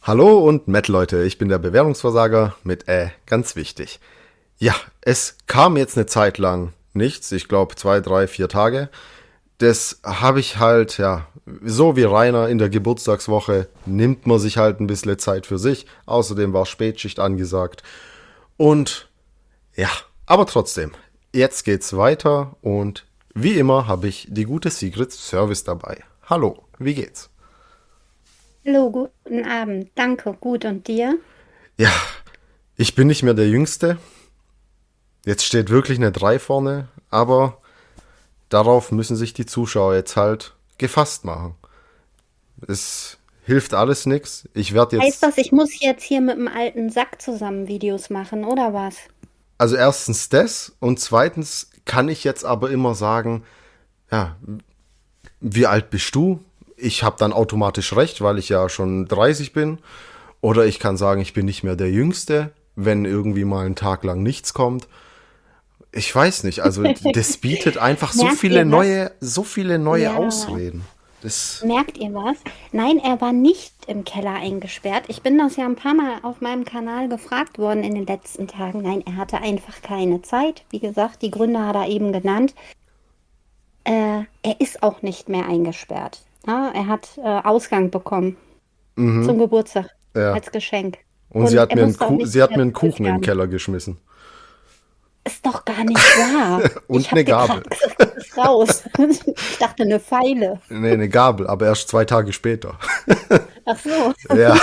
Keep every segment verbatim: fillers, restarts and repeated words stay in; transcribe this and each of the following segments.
Hallo und Matt, Leute, ich bin der Bewerbungsversager mit äh, ganz wichtig. Ja, es kam jetzt eine Zeit lang nichts, ich glaube zwei, drei, vier Tage. Das habe ich halt, ja, so wie Rainer in der Geburtstagswoche nimmt man sich halt ein bisschen Zeit für sich. Außerdem war Spätschicht angesagt. Und ja, aber trotzdem, jetzt geht's weiter und wie immer habe ich die gute Secret Service dabei. Hallo, wie geht's? Hallo, guten Abend. Danke, gut. Und dir? Ja, ich bin nicht mehr der Jüngste. Jetzt steht wirklich eine drei vorne, aber darauf müssen sich die Zuschauer jetzt halt gefasst machen. Es hilft alles nichts. Ich werde Heißt jetzt, das, ich muss jetzt hier mit dem alten Sack zusammen Videos machen, oder was? also erstens das und zweitens kann ich jetzt aber immer sagen, ja, wie alt bist du? Ich habe dann automatisch recht, weil ich ja schon dreißig bin. Oder ich kann sagen, ich bin nicht mehr der Jüngste, wenn irgendwie mal ein Tag lang nichts kommt. Ich weiß nicht, also das bietet einfach so Merkt viele ihr was? neue, so viele neue Ja, Ausreden. Das, merkt ihr was? Nein, er war nicht im Keller eingesperrt. Ich bin das ja ein paar Mal auf meinem Kanal gefragt worden in den letzten Tagen. Nein, er hatte einfach keine Zeit. Wie gesagt, die Gründe hat er eben genannt. Äh, er ist auch nicht mehr eingesperrt. Ja, er hat äh, Ausgang bekommen zum Geburtstag ja. als Geschenk. Und sie Und hat er mir einen, musste auch Ku nicht sie hat mehr mir einen zwölf Kuchen in den werden. Keller geschmissen. Ist doch gar nicht wahr. Und Ich eine habe dir gerade Gabel. gesagt, das ist raus. Ich dachte, eine Pfeile. Nee, eine Gabel, aber erst zwei Tage später. Ach so. Ja.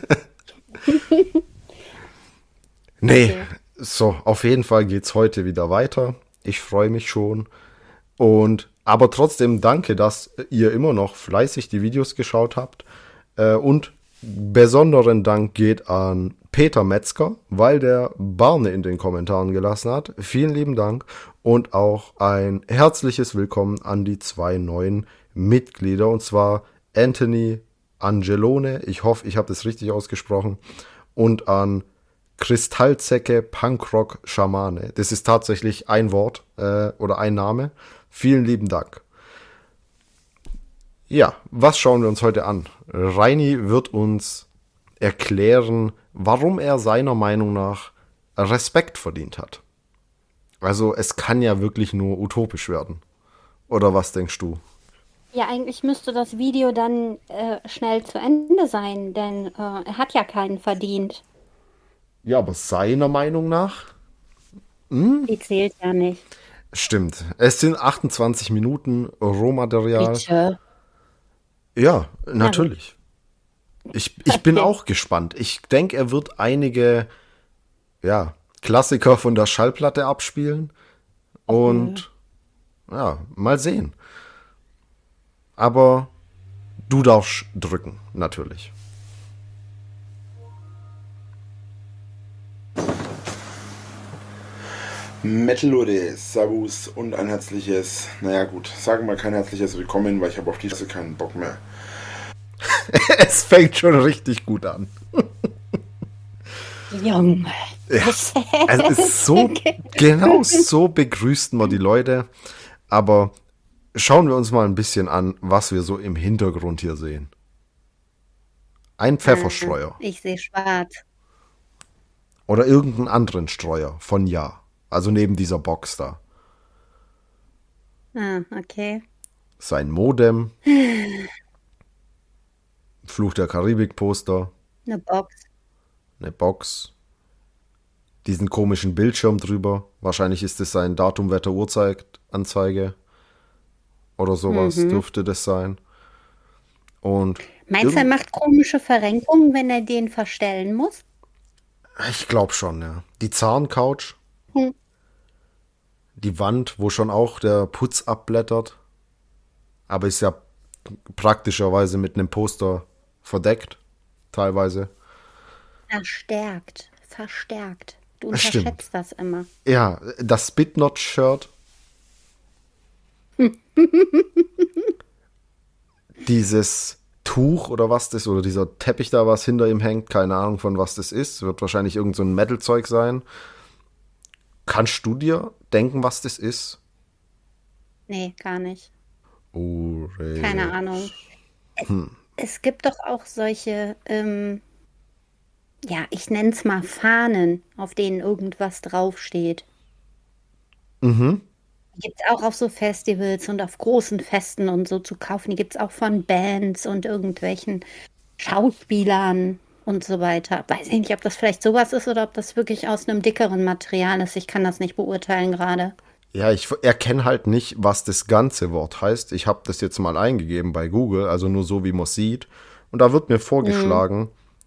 Nee, Okay. so, auf jeden Fall geht's heute wieder weiter. Ich freue mich schon. Und aber trotzdem danke, dass ihr immer noch fleißig die Videos geschaut habt. Äh, und besonderen Dank geht an Peter Metzger, weil der Barne in den Kommentaren gelassen hat. Vielen lieben Dank. Und auch ein herzliches Willkommen an die zwei neuen Mitglieder. Und zwar Anthony Angelone. Ich hoffe, ich habe das richtig ausgesprochen. Und an Kristallzecke Punkrock Schamane. Das ist tatsächlich ein Wort äh, oder ein Name. Vielen lieben Dank. Ja, was schauen wir uns heute an? Reini wird uns erklären, warum er seiner Meinung nach Respekt verdient hat. Also es kann ja wirklich nur utopisch werden. Oder was denkst du? Ja, eigentlich müsste das Video dann äh, schnell zu Ende sein, denn äh, er hat ja keinen verdient. Ja, aber seiner Meinung nach? Die zählt ja nicht. Stimmt. Es sind achtundzwanzig Minuten Rohmaterial. Bitte. Ja, Na gut. natürlich. Ich, ich bin Okay. auch gespannt. Ich denke, er wird einige, ja, Klassiker von der Schallplatte abspielen. Och nö. Und ja, mal sehen. Aber du darfst drücken, natürlich. Metal-Leute, Servus und ein herzliches, naja gut, sagen wir kein herzliches Willkommen, weil ich habe auf die Scheiße keinen Bock mehr. Es fängt schon richtig gut an. Junge. Ja, Was? es ist so, genau so begrüßt man die Leute. Aber schauen wir uns mal ein bisschen an, was wir so im Hintergrund hier sehen. Ein Äh, Pfefferstreuer ich sehe schwarz. oder irgendeinen anderen Streuer von Ja. Also neben dieser Box da. Ah, okay. Sein Modem, Fluch der Karibik Poster, Eine Box. eine Box, diesen komischen Bildschirm drüber. Wahrscheinlich ist es sein Datum, Wetter, Uhrzeit, Anzeige oder sowas Mhm. dürfte das sein. Und Meinst du, er irgend, macht komische Verrenkungen, wenn er den verstellen muss? ich glaube schon, ja. Die Zahncouch, Hm. die Wand, wo schon auch der Putz abblättert, aber ist ja praktischerweise mit einem Poster verdeckt, teilweise. Verstärkt. Verstärkt. Du Stimmt. unterschätzt das immer. Ja, das Spitnot-Shirt, dieses Tuch oder was das, oder dieser Teppich da, was hinter ihm hängt, keine Ahnung von was das ist, wird wahrscheinlich irgend so ein Metal-Zeug sein. Kannst du dir denken, was das ist? Nee, gar nicht. Keine Ure. Ahnung. Es gibt doch auch solche, ähm, ja, ich nenne es mal Fahnen, auf denen irgendwas draufsteht. Mhm. Die gibt es auch auf so Festivals und auf großen Festen und so zu kaufen. Die gibt es auch von Bands und irgendwelchen Schauspielern und so weiter. Weiß ich nicht, ob das vielleicht sowas ist oder ob das wirklich aus einem dickeren Material ist. Ich kann das nicht beurteilen gerade. Ja, ich erkenne halt nicht, was das ganze Wort heißt. Ich habe das jetzt mal eingegeben bei Google, also nur so, wie man sieht. Und da wird mir vorgeschlagen,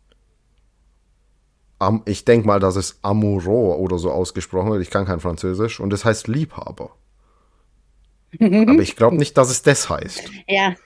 am, ich denke mal, dass es Amoureux oder so ausgesprochen wird. Ich kann kein Französisch. Und das heißt Liebhaber. Aber ich glaube nicht, dass es das heißt. Ja.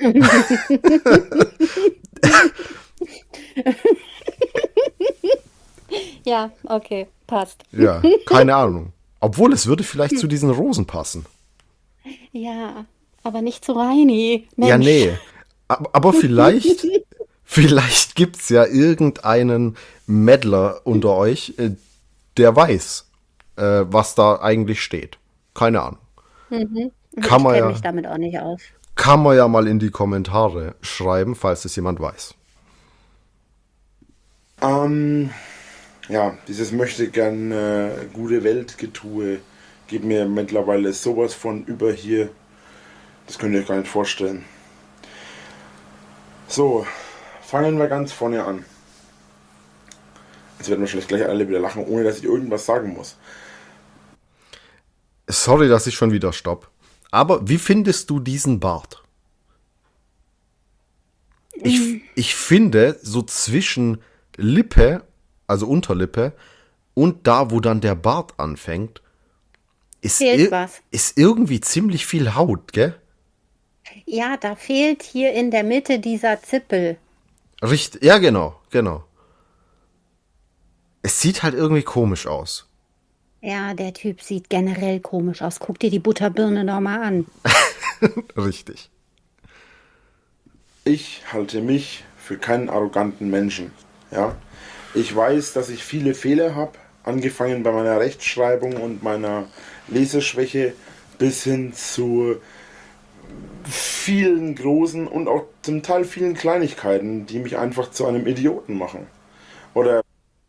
Ja, okay, passt. Ja, keine Ahnung. Obwohl, es würde vielleicht zu diesen Rosen passen. Ja, aber nicht zu Reini. Ja, Mensch. nee. Aber, aber vielleicht, vielleicht gibt's ja irgendeinen Meddler unter euch, äh, der weiß, äh, was da eigentlich steht. Keine Ahnung. Mhm. Kann Ich man kenne ja, mich damit auch nicht aus. kann man ja mal in die Kommentare schreiben, falls es jemand weiß. Ähm, ja, dieses möchte gern äh, gute Weltgetue geht mir mittlerweile sowas von über hier. Das könnt ihr euch gar nicht vorstellen. So, fangen wir ganz vorne an. Jetzt werden wahrscheinlich gleich alle wieder lachen, ohne dass ich irgendwas sagen muss. Sorry, dass ich schon wieder stopp. Aber wie findest du diesen Bart? Ich, ich finde, so zwischen Lippe, also Unterlippe, und da, wo dann der Bart anfängt, ist, Fehlt ir was. ist irgendwie ziemlich viel Haut, gell? Ja, da fehlt hier in der Mitte dieser Zippel. Richtig, ja, genau, genau. Es sieht halt irgendwie komisch aus. Ja, der Typ sieht generell komisch aus. Guck dir die Butterbirne doch mal an. Richtig. Ich halte mich für keinen arroganten Menschen. Ja? Ich weiß, dass ich viele Fehler habe, angefangen bei meiner Rechtschreibung und meiner Leseschwäche bis hin zu vielen großen und auch zum Teil vielen Kleinigkeiten, die mich einfach zu einem Idioten machen. Oder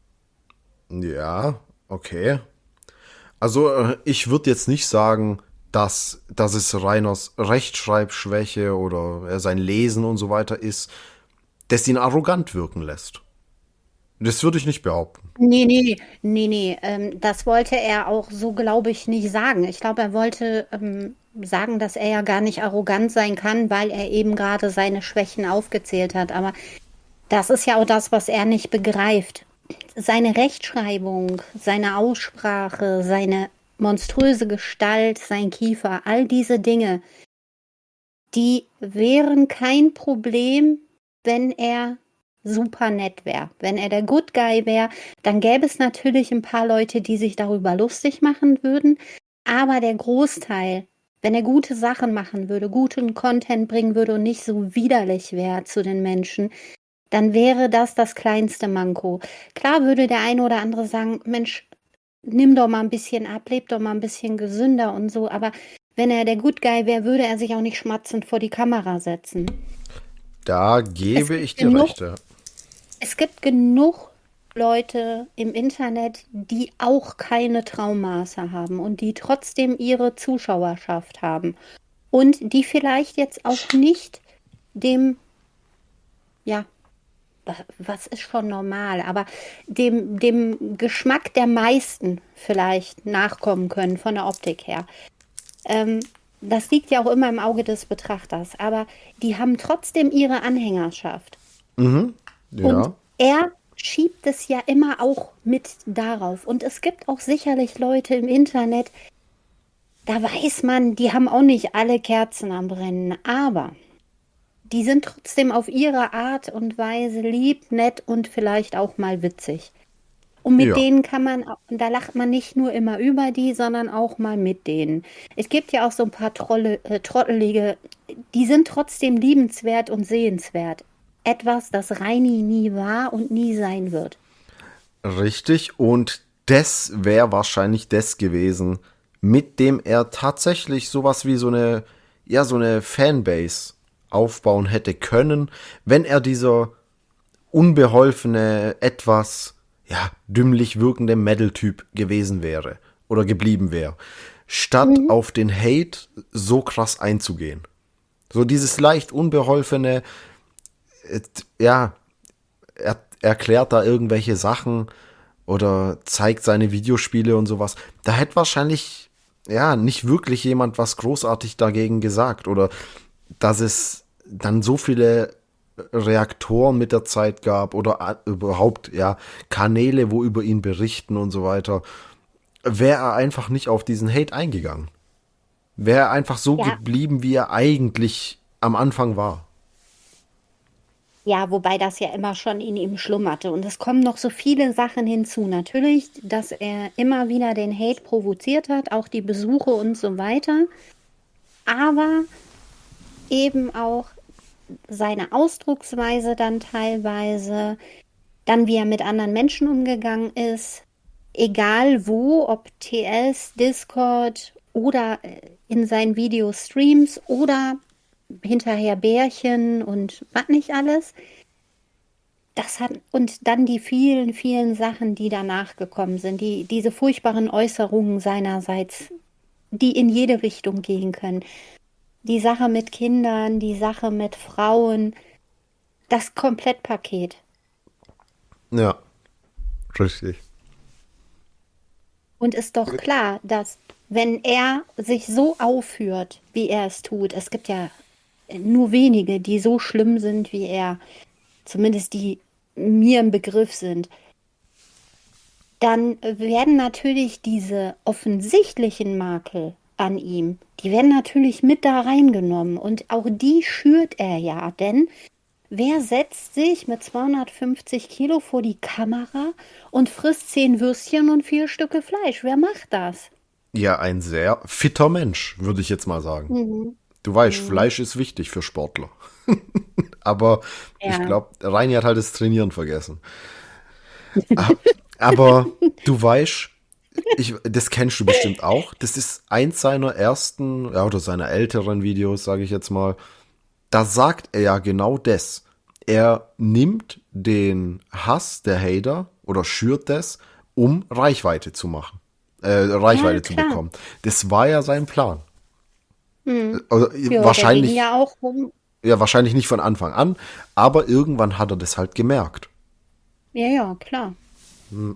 Ja, okay. Also, äh, ich würde jetzt nicht sagen, dass, dass es Rainers Rechtschreibschwäche oder äh, sein Lesen und so weiter ist, das ihn arrogant wirken lässt. Das würde ich nicht behaupten. Nee, nee, nee, nee. Ähm, das wollte er auch so, glaube ich, nicht sagen. Ich glaube, er wollte ähm, sagen, dass er ja gar nicht arrogant sein kann, weil er eben gerade seine Schwächen aufgezählt hat. Aber das ist ja auch das, was er nicht begreift. Seine Rechtschreibung, seine Aussprache, seine monströse Gestalt, sein Kiefer, all diese Dinge, die wären kein Problem, wenn er super nett wäre. Wenn er der Good Guy wäre, dann gäbe es natürlich ein paar Leute, die sich darüber lustig machen würden. Aber der Großteil, wenn er gute Sachen machen würde, guten Content bringen würde und nicht so widerlich wäre zu den Menschen, dann wäre das das kleinste Manko. Klar würde der eine oder andere sagen, Mensch, nimm doch mal ein bisschen ab, leb doch mal ein bisschen gesünder und so. Aber wenn er der Good Guy wäre, würde er sich auch nicht schmatzend vor die Kamera setzen. Da gebe Es ich gibt dir genug- recht. Ja. Es gibt genug Leute im Internet, die auch keine Traummaße haben und die trotzdem ihre Zuschauerschaft haben. Und die vielleicht jetzt auch nicht dem, ja, wa- was ist schon normal, aber dem, dem Geschmack der meisten vielleicht nachkommen können von der Optik her. Ähm, das liegt ja auch immer im Auge des Betrachters, aber die haben trotzdem ihre Anhängerschaft. Mhm. Und Ja. er schiebt es ja immer auch mit darauf. Und es gibt auch sicherlich Leute im Internet, da weiß man, die haben auch nicht alle Kerzen am Brennen, aber die sind trotzdem auf ihre Art und Weise lieb, nett und vielleicht auch mal witzig. Und mit Ja. denen kann man, au- da lacht man nicht nur immer über die, sondern auch mal mit denen. Es gibt ja auch so ein paar Trolle, äh, Trottelige, die sind trotzdem liebenswert und sehenswert. Etwas, das Reini nie war und nie sein wird. Richtig, und das wäre wahrscheinlich das gewesen, mit dem er tatsächlich sowas wie so eine, ja, so eine Fanbase aufbauen hätte können, wenn er dieser unbeholfene, etwas ja, dümmlich wirkende Metal-Typ gewesen wäre oder geblieben wäre, statt mhm. auf den Hate so krass einzugehen. So dieses leicht unbeholfene, äh, ja, er erklärt da irgendwelche Sachen oder zeigt seine Videospiele und sowas. Da hätte wahrscheinlich, ja, nicht wirklich jemand was großartig dagegen gesagt oder dass es dann so viele Reaktoren mit der Zeit gab oder überhaupt, ja, Kanäle, wo über ihn berichten und so weiter, wäre er einfach nicht auf diesen Hate eingegangen. Wäre er einfach so ja. geblieben, wie er eigentlich am Anfang war. Ja, wobei das ja immer schon in ihm schlummerte. Und es kommen noch so viele Sachen hinzu. Natürlich, dass er immer wieder den Hate provoziert hat, auch die Besuche und so weiter. Aber eben auch seine Ausdrucksweise dann teilweise, dann wie er mit anderen Menschen umgegangen ist, egal wo, ob T S, Discord oder in seinen Videostreams oder hinterher Bärchen und was nicht alles. Das hat, und dann die vielen, vielen Sachen, die danach gekommen sind, die, diese furchtbaren Äußerungen seinerseits, die in jede Richtung gehen können. Die Sache mit Kindern, die Sache mit Frauen, das Komplettpaket. Ja, richtig. Und ist doch klar, dass wenn er sich so aufführt, wie er es tut, es gibt ja nur wenige, die so schlimm sind wie er, zumindest die mir im Begriff sind, dann werden natürlich diese offensichtlichen Makel an ihm, die werden natürlich mit da reingenommen und auch die schürt er ja, denn wer setzt sich mit zweihundertfünfzig Kilo vor die Kamera und frisst zehn Würstchen und vier Stücke Fleisch? Wer macht das? Ja, ein sehr fitter Mensch, würde ich jetzt mal sagen. Mhm. Du weißt, mhm. Fleisch ist wichtig für Sportler. Aber ja. ich glaube, Reini hat halt das Trainieren vergessen. Aber du weißt, ich, das kennst du bestimmt auch. Das ist eins seiner ersten, ja, oder seiner älteren Videos, sage ich jetzt mal. Da sagt er ja genau das. Er nimmt den Hass der Hater oder schürt das, um Reichweite zu machen. Äh, Reichweite ja, zu bekommen. Das war ja sein Plan. Hm. Also, ja, wahrscheinlich, ja, auch rum. ja, wahrscheinlich nicht von Anfang an, aber irgendwann hat er das halt gemerkt. Ja, ja, klar. Hm.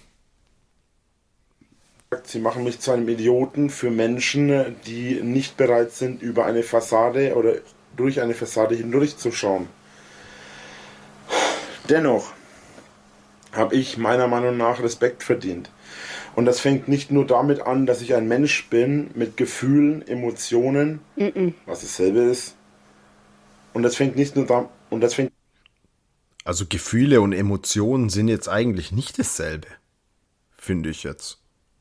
Sie machen mich zu einem Idioten für Menschen, die nicht bereit sind, über eine Fassade oder durch eine Fassade hindurchzuschauen. Dennoch habe ich meiner Meinung nach Respekt verdient. Und das fängt nicht nur damit an, dass ich ein Mensch bin mit Gefühlen, Emotionen, Mm-mm. was dasselbe ist. Und das fängt nicht nur da, und das fängt. Also Gefühle und Emotionen sind jetzt eigentlich nicht dasselbe, finde ich jetzt.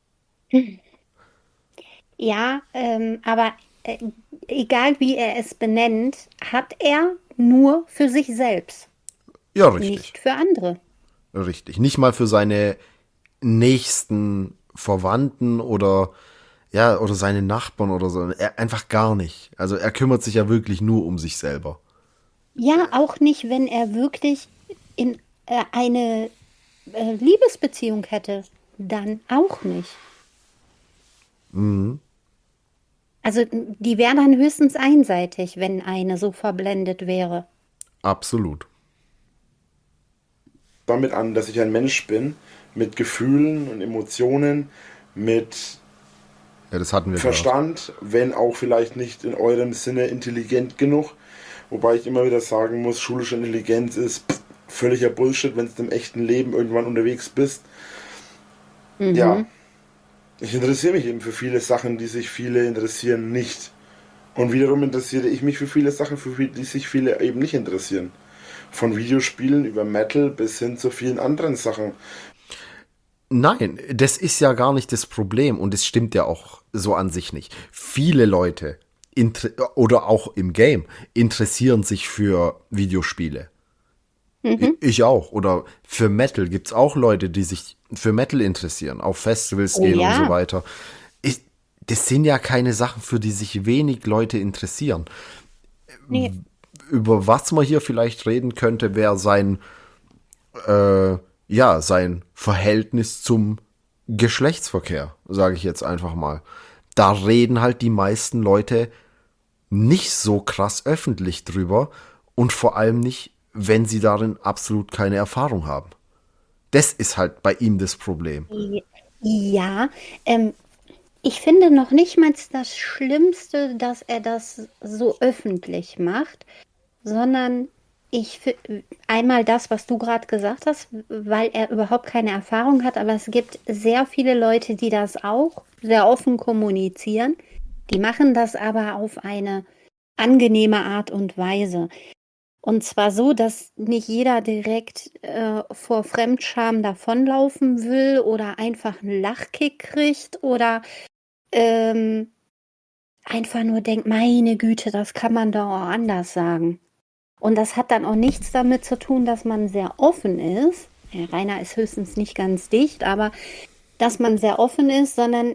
Ja, ähm, aber äh, egal wie er es benennt, hat er nur für sich selbst. Ja, richtig. Nicht für andere. Richtig. Nicht mal für seine nächsten Verwandten oder ja, oder seine Nachbarn oder so. Er, einfach gar nicht. Also er kümmert sich ja wirklich nur um sich selber. Ja, auch nicht, wenn er wirklich in äh, eine äh, Liebesbeziehung hätte. Dann auch nicht. Mhm. Also die wäre dann höchstens einseitig, wenn eine so verblendet wäre. Absolut. Damit an, dass ich ein Mensch bin, mit Gefühlen und Emotionen, mit ja, das hatten wir Verstand, gehört. Wenn auch vielleicht nicht in eurem Sinne intelligent genug. Wobei ich immer wieder sagen muss, schulische Intelligenz ist pff, völliger Bullshit, wenn du im echten Leben irgendwann unterwegs bist. Mhm. Ja, ich interessiere mich eben für viele Sachen, die sich viele interessieren, nicht. Und wiederum interessiere ich mich für viele Sachen, für die sich viele eben nicht interessieren. Von Videospielen über Metal bis hin zu vielen anderen Sachen. Nein, das ist ja gar nicht das Problem und es stimmt ja auch so an sich nicht. Viele Leute oder auch im Game interessieren sich für Videospiele. Mhm. Ich auch. Oder für Metal gibt es auch Leute, die sich für Metal interessieren, auf Festivals oh, gehen ja. und so weiter. Ich, das sind ja keine Sachen, für die sich wenig Leute interessieren. Nee. Über was man hier vielleicht reden könnte, wäre sein, äh, ja, sein Verhältnis zum Geschlechtsverkehr, sage ich jetzt einfach mal. Da reden halt die meisten Leute nicht so krass öffentlich drüber und vor allem nicht, wenn sie darin absolut keine Erfahrung haben. Das ist halt bei ihm das Problem. Ja, ähm, ich finde noch nicht mal das Schlimmste, dass er das so öffentlich macht, sondern ich fi- einmal das, was du gerade gesagt hast, weil er überhaupt keine Erfahrung hat, aber es gibt sehr viele Leute, die das auch sehr offen kommunizieren. Die machen das aber auf eine angenehme Art und Weise. Und zwar so, dass nicht jeder direkt äh, vor Fremdscham davonlaufen will oder einfach einen Lachkick kriegt oder ähm, einfach nur denkt, meine Güte, das kann man doch auch anders sagen. Und das hat dann auch nichts damit zu tun, dass man sehr offen ist. Herr Rainer ist höchstens nicht ganz dicht, aber dass man sehr offen ist, sondern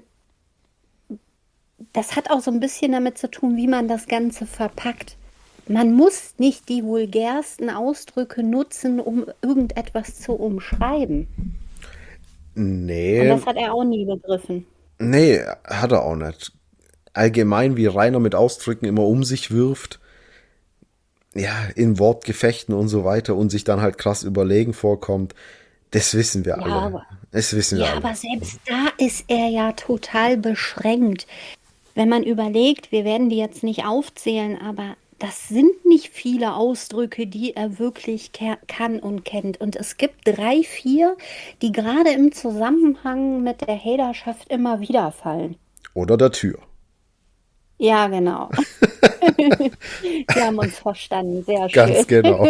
das hat auch so ein bisschen damit zu tun, wie man das Ganze verpackt. Man muss nicht die vulgärsten Ausdrücke nutzen, um irgendetwas zu umschreiben. Und Nee, das hat er auch nie begriffen. nee, hat er auch nicht. Allgemein, wie Rainer mit Ausdrücken immer um sich wirft, ja, in Wortgefechten und so weiter und sich dann halt krass überlegen vorkommt, das wissen wir Ja, alle. aber, Das wissen wir ja, alle. aber selbst da ist er ja total beschränkt. Wenn man überlegt, wir werden die jetzt nicht aufzählen, aber das sind nicht viele Ausdrücke, die er wirklich ke- kann und kennt. Und es gibt drei, vier, die gerade im Zusammenhang mit der Haterschaft immer wieder fallen. Oder der Tür. Ja, genau. Wir haben uns verstanden. Sehr Ganz schön. genau.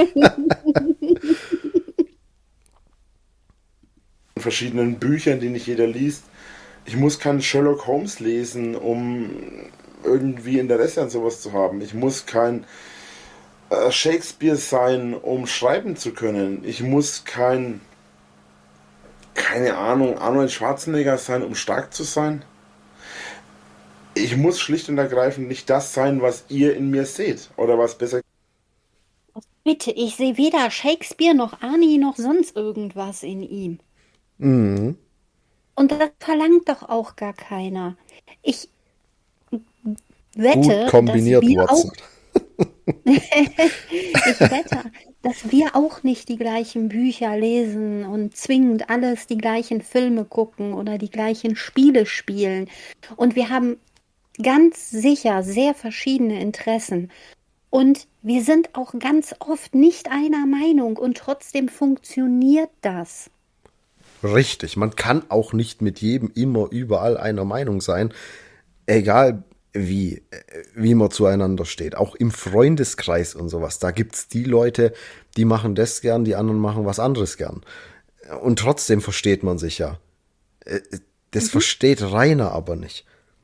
In verschiedenen Büchern, die nicht jeder liest. Ich muss keinen Sherlock Holmes lesen, um irgendwie Interesse an sowas zu haben. Ich muss kein äh, Shakespeare sein, um schreiben zu können. Ich muss kein, keine Ahnung, Arnold Schwarzenegger sein, um stark zu sein. Ich muss schlicht und ergreifend nicht das sein, was ihr in mir seht. Oder was besser. Bitte, ich sehe weder Shakespeare noch Arnie noch sonst irgendwas in ihm. Mhm. Und das verlangt doch auch gar keiner. Ich Gut wette, kombiniert, dass wir Watson. auch, ich wette, dass wir auch nicht die gleichen Bücher lesen und zwingend alles die gleichen Filme gucken oder die gleichen Spiele spielen. Und wir haben ganz sicher sehr verschiedene Interessen. Und wir sind auch ganz oft nicht einer Meinung und trotzdem funktioniert das. Richtig, man kann auch nicht mit jedem immer überall einer Meinung sein, egal wie, äh, wie man zueinander steht. Auch im Freundeskreis und sowas, da gibt's die Leute, die machen das gern, die anderen machen was anderes gern. Und trotzdem versteht man sich ja. Äh, Das versteht Rainer aber nicht.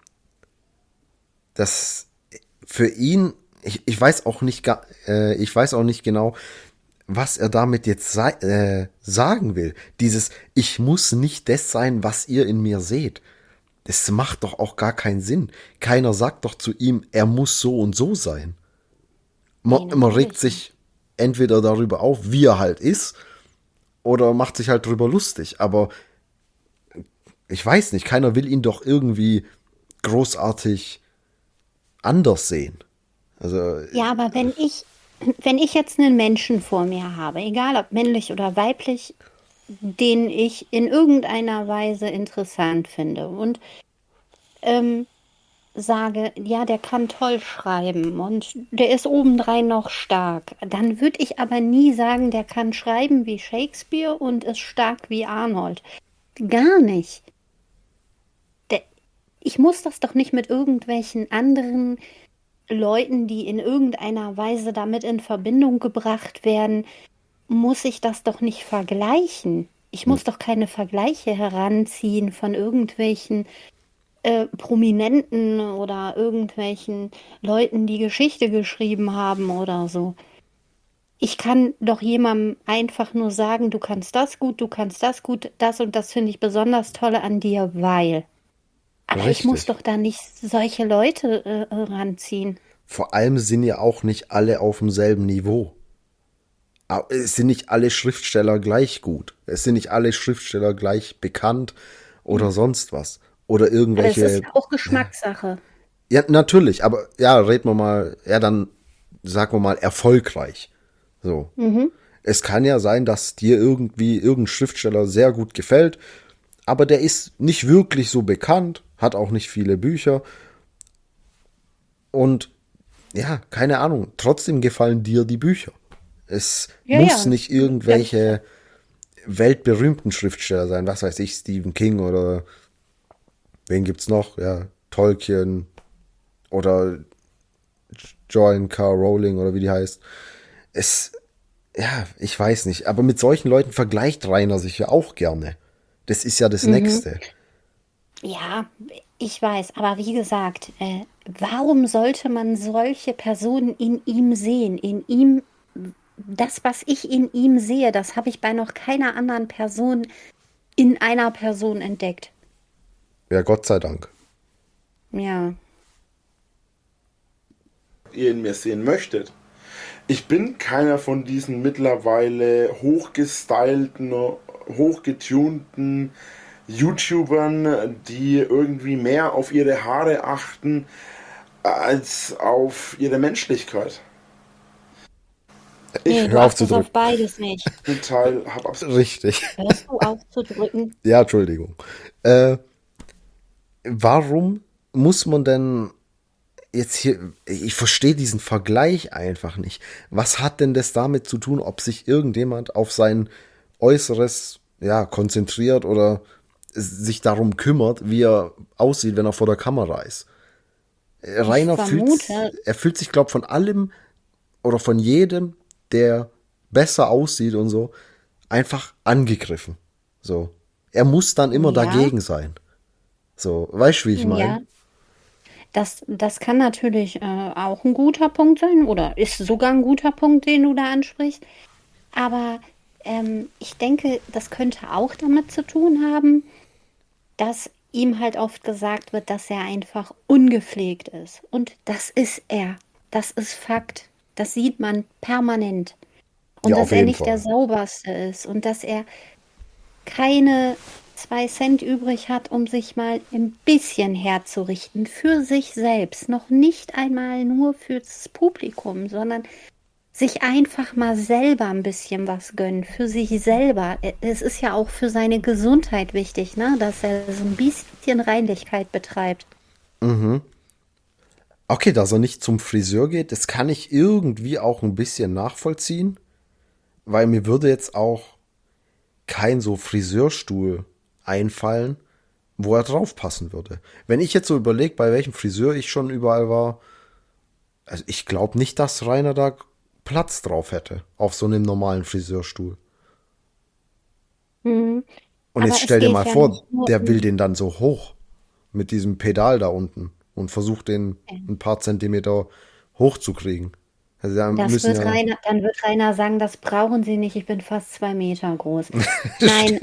Das für ihn, ich, ich weiß auch nicht, ga- äh, ich weiß auch nicht genau, was er damit jetzt sei, äh, sagen will. Dieses, ich muss nicht das sein, was ihr in mir seht. Das macht doch auch gar keinen Sinn. Keiner sagt doch zu ihm, er muss so und so sein. Man, Nee, man natürlich regt sich entweder darüber auf, wie er halt ist, oder macht sich halt drüber lustig. Aber ich weiß nicht, keiner will ihn doch irgendwie großartig anders sehen. Also, Ja, aber wenn ich, wenn ich jetzt einen Menschen vor mir habe, egal ob männlich oder weiblich, den ich in irgendeiner Weise interessant finde und ähm, sage, ja, der kann toll schreiben und der ist obendrein noch stark, dann würde ich aber nie sagen, der kann schreiben wie Shakespeare und ist stark wie Arnold. Gar nicht. Der, ich muss das doch nicht mit irgendwelchen anderen Leuten, die in irgendeiner Weise damit in Verbindung gebracht werden, muss ich das doch nicht vergleichen. Ich muss doch keine Vergleiche heranziehen von irgendwelchen äh, Prominenten oder irgendwelchen Leuten, die Geschichte geschrieben haben oder so. Ich kann doch jemandem einfach nur sagen, du kannst das gut, du kannst das gut, das und das finde ich besonders toll an dir, weil. Aber ich muss richtig. doch da nicht solche Leute äh, ranziehen. Vor allem sind ja auch nicht alle auf demselben Niveau. Aber es sind nicht alle Schriftsteller gleich gut. Es sind nicht alle Schriftsteller gleich bekannt oder mhm. sonst was. Oder irgendwelche. Aber das ist auch Geschmackssache. Ja, natürlich, aber ja, reden wir mal, ja, dann sagen wir mal erfolgreich. So. Mhm. Es kann ja sein, dass dir irgendwie irgendein Schriftsteller sehr gut gefällt, aber der ist nicht wirklich so bekannt, hat auch nicht viele Bücher. Und ja, keine Ahnung, trotzdem gefallen dir die Bücher. Es ja, muss ja. nicht irgendwelche ja. weltberühmten Schriftsteller sein, was weiß ich, Stephen King oder wen gibt's noch? Ja, Tolkien oder Joanne K. Rowling oder wie die heißt. Es, ja, ich weiß nicht, aber mit solchen Leuten vergleicht Rainer sich ja auch gerne. Das ist ja das mhm. Nächste. Ja, ich weiß, aber wie gesagt, äh, warum sollte man solche Personen in ihm sehen? In ihm, das, was ich in ihm sehe, das habe ich bei noch keiner anderen Person in einer Person entdeckt. Ja, Gott sei Dank. Ja. Ihr in mir sehen möchtet. Ich bin keiner von diesen mittlerweile hochgestylten, hochgetunten YouTubern, die irgendwie mehr auf ihre Haare achten als auf ihre Menschlichkeit. Ich nee, höre auf zu drücken. Auf beides nicht. Teil hab absolut Richtig. Hörst du auf zu drücken? Ja, Entschuldigung. Äh, warum muss man denn jetzt hier, ich verstehe diesen Vergleich einfach nicht. Was hat denn das damit zu tun, ob sich irgendjemand auf sein Äußeres ja, konzentriert oder sich darum kümmert, wie er aussieht, wenn er vor der Kamera ist? Rainer fühlt, er fühlt sich, glaube ich, von allem oder von jedem, der besser aussieht und so, einfach angegriffen. So. Er muss dann immer ja. dagegen sein. So, weißt du, wie ich meine? Ja. Das, das kann natürlich äh, auch ein guter Punkt sein oder ist sogar ein guter Punkt, den du da ansprichst. Aber ähm, ich denke, das könnte auch damit zu tun haben, dass ihm halt oft gesagt wird, dass er einfach ungepflegt ist. Und das ist er. Das ist Fakt. Das sieht man permanent. Und ja, dass er nicht Fall. der sauberste ist und dass er keine zwei Cent übrig hat, um sich mal ein bisschen herzurichten für sich selbst. Noch nicht einmal nur fürs Publikum, sondern sich einfach mal selber ein bisschen was gönnen, für sich selber. Es ist ja auch für seine Gesundheit wichtig, ne, dass er so ein bisschen Reinlichkeit betreibt. Mhm. Okay, dass er nicht zum Friseur geht, das kann ich irgendwie auch ein bisschen nachvollziehen, weil mir würde jetzt auch kein so Friseurstuhl einfallen, wo er drauf passen würde. Wenn ich jetzt so überlege, bei welchem Friseur ich schon überall war, also ich glaube nicht, dass Rainer da Platz drauf hätte, auf so einem normalen Friseurstuhl. Mhm. Und jetzt stell dir mal ja vor, der will den dann so hoch mit diesem Pedal da unten und versucht den ein paar Zentimeter hochzukriegen. Also da das müssen wird ja Rainer, dann wird Rainer sagen, das brauchen Sie nicht, ich bin fast zwei Meter groß. Nein.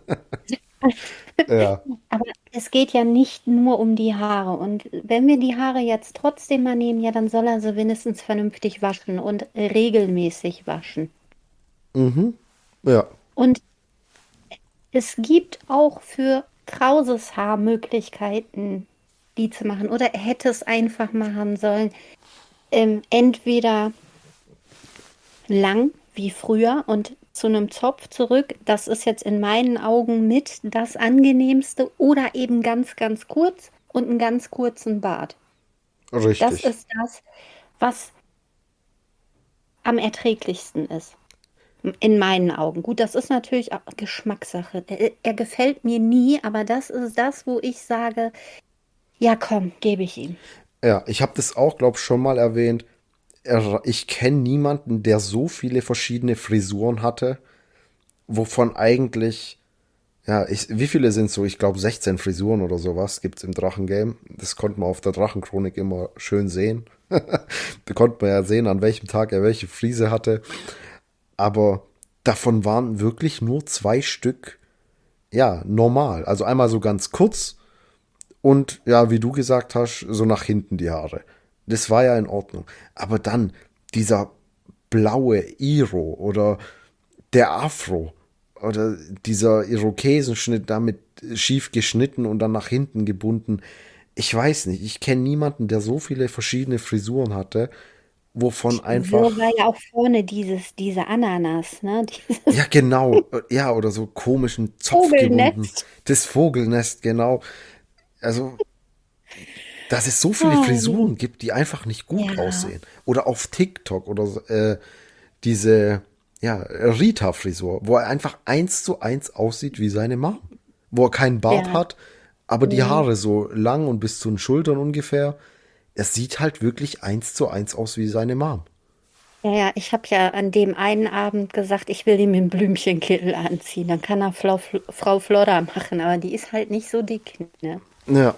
Ja. Aber es geht ja nicht nur um die Haare. Und wenn wir die Haare jetzt trotzdem mal nehmen, ja, dann soll er sie wenigstens vernünftig waschen und regelmäßig waschen. Mhm. Ja. Und es gibt auch für krauses Haar Möglichkeiten, die zu machen. Oder er hätte es einfach machen sollen. Ähm, entweder lang wie früher und zu einem Zopf zurück. Das ist jetzt in meinen Augen mit das Angenehmste. Oder eben ganz, ganz kurz und einen ganz kurzen Bart. Richtig. Das ist das, was am erträglichsten ist. In meinen Augen. Gut, das ist natürlich auch Geschmackssache. Er, er gefällt mir nie, aber das ist das, wo ich sage, ja komm, gebe ich ihm. Ja, ich habe das auch, glaube ich, schon mal erwähnt. Ich kenne niemanden, der so viele verschiedene Frisuren hatte, wovon eigentlich, ja, ich, wie viele sind so? Ich glaube sechzehn Frisuren oder sowas gibt's im Drachengame. Das konnte man auf der Drachenchronik immer schön sehen. Da konnte man ja sehen, an welchem Tag er welche Frise hatte. Aber davon waren wirklich nur zwei Stück, ja, normal. Also einmal so ganz kurz und, ja, wie du gesagt hast, so nach hinten die Haare. Das war ja in Ordnung. Aber dann dieser blaue Iro oder der Afro oder dieser Irokesenschnitt damit schief geschnitten und dann nach hinten gebunden. Ich weiß nicht, ich kenne niemanden, der so viele verschiedene Frisuren hatte, wovon einfach... So war ja auch vorne dieses, diese Ananas, ne? Dieses Ja, genau. Ja, oder so komischen Zopf gebunden. Vogelnest. Das Vogelnest, genau. Also, dass es so viele Oh, Frisuren gibt, die einfach nicht gut ja, aussehen. Oder auf TikTok oder so, äh, diese, ja, Rita-Frisur, wo er einfach eins zu eins aussieht wie seine Mom. Wo er keinen Bart ja. hat, aber die Mhm. Haare so lang und bis zu den Schultern ungefähr. Er sieht halt wirklich eins zu eins aus wie seine Mom. Ja, ja, ich habe ja an dem einen Abend gesagt, ich will ihm einen Blümchenkittel anziehen. Dann kann er Frau, Frau Flora machen, aber die ist halt nicht so dick, ne? Ja,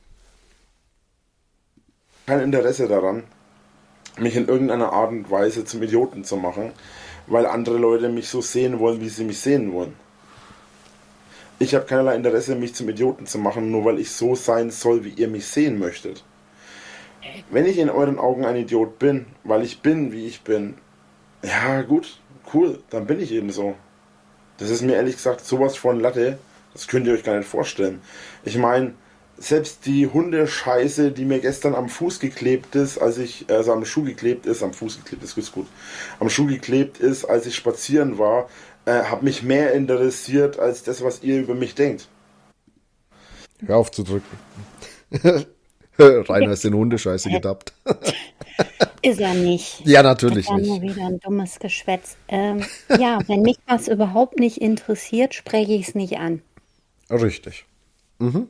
Kein Interesse daran, mich in irgendeiner Art und Weise zum Idioten zu machen, weil andere Leute mich so sehen wollen, wie sie mich sehen wollen. Ich habe keinerlei Interesse, mich zum Idioten zu machen, nur weil ich so sein soll, wie ihr mich sehen möchtet. Wenn ich in euren Augen ein Idiot bin, weil ich bin, wie ich bin, ja gut, cool, dann bin ich eben so. Das ist mir ehrlich gesagt sowas von Latte, das könnt ihr euch gar nicht vorstellen. Ich meine, selbst die Hundescheiße, die mir gestern am Fuß geklebt ist, als ich, also am Schuh geklebt ist, am Fuß geklebt ist, ist gut, am Schuh geklebt ist, als ich spazieren war, äh, hat mich mehr interessiert als das, was ihr über mich denkt. hör auf zu drücken. Rainer ist in Hundescheiße gedappt. Ist er nicht. Ja, Das natürlich war nur nicht. wieder ein dummes Geschwätz. Ähm, ja, wenn mich was überhaupt nicht interessiert, spreche ich es nicht an. Richtig. Mhm.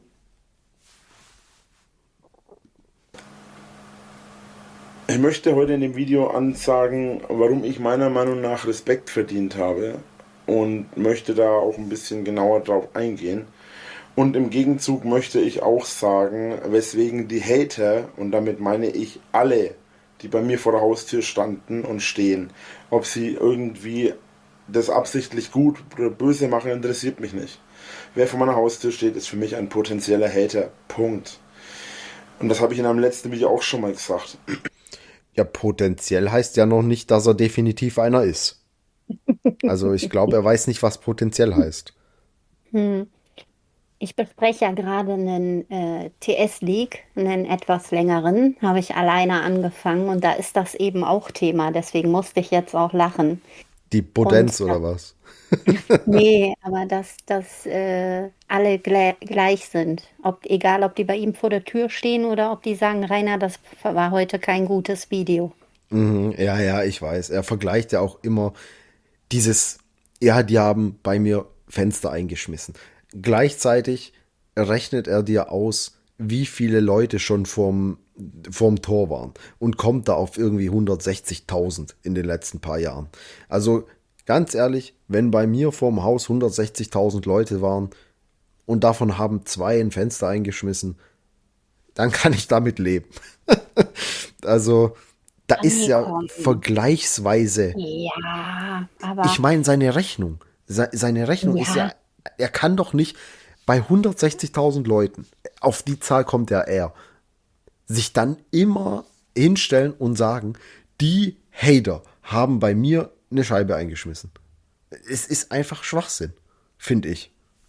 Ich möchte heute in dem Video ansagen, warum ich meiner Meinung nach Respekt verdient habe und möchte da auch ein bisschen genauer drauf eingehen. Und im Gegenzug möchte ich auch sagen, weswegen die Hater, und damit meine ich alle, die bei mir vor der Haustür standen und stehen, ob sie irgendwie das absichtlich gut oder böse machen, interessiert mich nicht. Wer vor meiner Haustür steht, ist für mich ein potenzieller Hater. Punkt. Und das habe ich in einem letzten Video auch schon mal gesagt. Ja, potenziell heißt ja noch nicht, dass er definitiv einer ist. Also ich glaube, er weiß nicht, was potenziell heißt. Hm. Ich bespreche ja gerade einen äh, T S-League, einen etwas längeren, habe ich alleine angefangen und da ist das eben auch Thema, deswegen musste ich jetzt auch lachen. Die Und Potenz oder was? nee, aber dass, dass äh, alle gle gleich sind. Ob, egal, ob die bei ihm vor der Tür stehen oder ob die sagen, Rainer, das war heute kein gutes Video. Mhm, ja, ja, ich weiß. Er vergleicht ja auch immer dieses, ja, die haben bei mir Fenster eingeschmissen. Gleichzeitig rechnet er dir aus, wie viele Leute schon vorm, vorm Tor waren und kommt da auf irgendwie hundertsechzigtausend in den letzten paar Jahren. Also ganz ehrlich, wenn bei mir vorm Haus hundertsechzigtausend Leute waren und davon haben zwei ein Fenster eingeschmissen, dann kann ich damit leben. Also da ist Nee, ja komm. vergleichsweise, Ja, aber ich meine seine Rechnung, Se seine Rechnung ist ja, ja, er kann doch nicht bei hundertsechzigtausend Leuten, auf die Zahl kommt ja er, sich dann immer hinstellen und sagen, die Hater haben bei mir eine Scheibe eingeschmissen. Es ist einfach Schwachsinn, finde ich.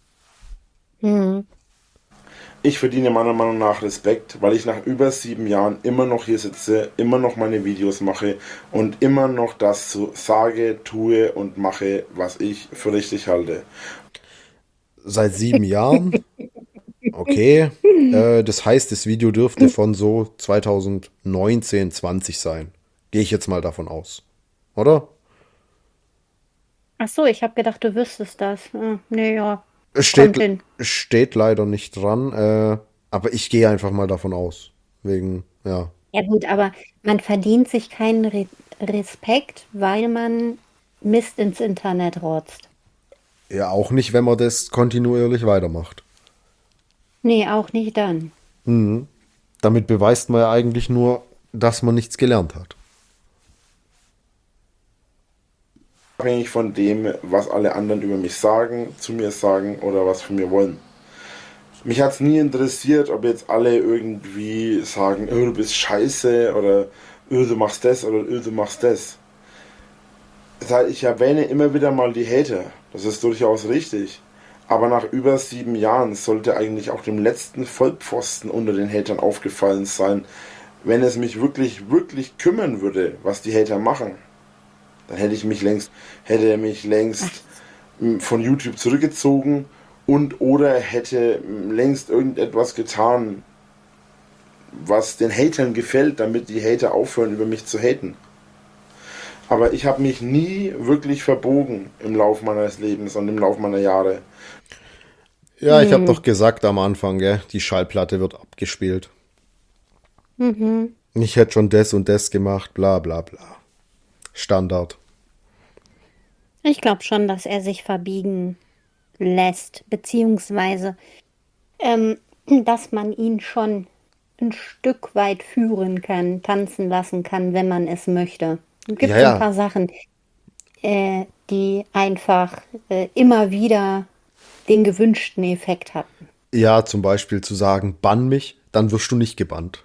Ich verdiene meiner Meinung nach Respekt, weil ich nach über sieben Jahren immer noch hier sitze, immer noch meine Videos mache und immer noch das so sage, tue und mache, was ich für richtig halte. Seit sieben Jahren, okay, äh, das heißt, das Video dürfte von so zweitausendneunzehn, zwanzig sein. Gehe ich jetzt mal davon aus, oder? ach so, ich habe gedacht, du wüsstest das. Hm, nee, ja, Es kommt steht, hin. steht leider nicht dran, äh, aber ich gehe einfach mal davon aus. Wegen, ja. Ja gut, aber man verdient sich keinen Re Respekt, weil man Mist ins Internet rotzt. Ja, auch nicht, wenn man das kontinuierlich weitermacht. Nee, auch nicht dann. Damit beweist man ja eigentlich nur, dass man nichts gelernt hat. Abhängig von dem, was alle anderen über mich sagen, zu mir sagen oder was von mir wollen. Mich hat es nie interessiert, ob jetzt alle irgendwie sagen, oh, du bist scheiße oder oh, du machst das oder oh, du machst das. Das heißt, ich erwähne immer wieder mal die Hater. Das ist durchaus richtig. Aber nach über sieben Jahren sollte eigentlich auch dem letzten Vollpfosten unter den Hatern aufgefallen sein, wenn es mich wirklich, wirklich kümmern würde, was die Hater machen, dann hätte ich mich längst, hätte er mich längst von YouTube zurückgezogen und oder hätte längst irgendetwas getan, was den Hatern gefällt, damit die Hater aufhören, über mich zu haten. Aber ich habe mich nie wirklich verbogen im Laufe meines Lebens und im Laufe meiner Jahre. Ja, ich habe doch gesagt am Anfang, gell, die Schallplatte wird abgespielt. Mhm. Ich hätte schon das und das gemacht, bla bla bla. Standard. Ich glaube schon, dass er sich verbiegen lässt, beziehungsweise, ähm, dass man ihn schon ein Stück weit führen kann, tanzen lassen kann, wenn man es möchte. Es gibt Ja, so ja. ein paar Sachen, äh, die einfach äh, immer wieder den gewünschten Effekt hatten. Ja, zum Beispiel zu sagen, bann mich, dann wirst du nicht gebannt.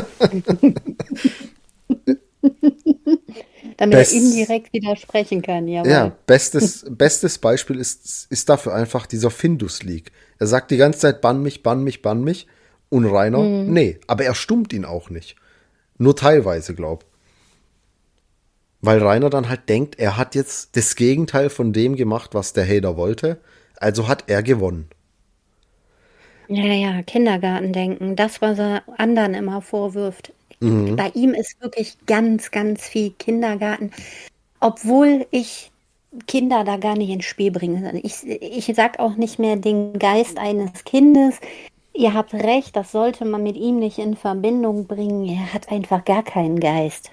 Damit Best- er indirekt widersprechen kann, jawohl. Ja, bestes, bestes Beispiel ist, ist dafür einfach dieser Findus League. Er sagt die ganze Zeit, bann mich, bann mich, bann mich. Und Rainer, nee, aber er stummt ihn auch nicht. Nur teilweise, glaub. Weil Rainer dann halt denkt, er hat jetzt das Gegenteil von dem gemacht, was der Hater wollte. Also hat er gewonnen. Ja, ja, Kindergartendenken, das, was er anderen immer vorwirft. Bei ihm ist wirklich ganz, ganz viel Kindergarten, obwohl ich Kinder da gar nicht ins Spiel bringe. Ich, ich sag auch nicht mehr den Geist eines Kindes. Ihr habt recht, das sollte man mit ihm nicht in Verbindung bringen. Er hat einfach gar keinen Geist.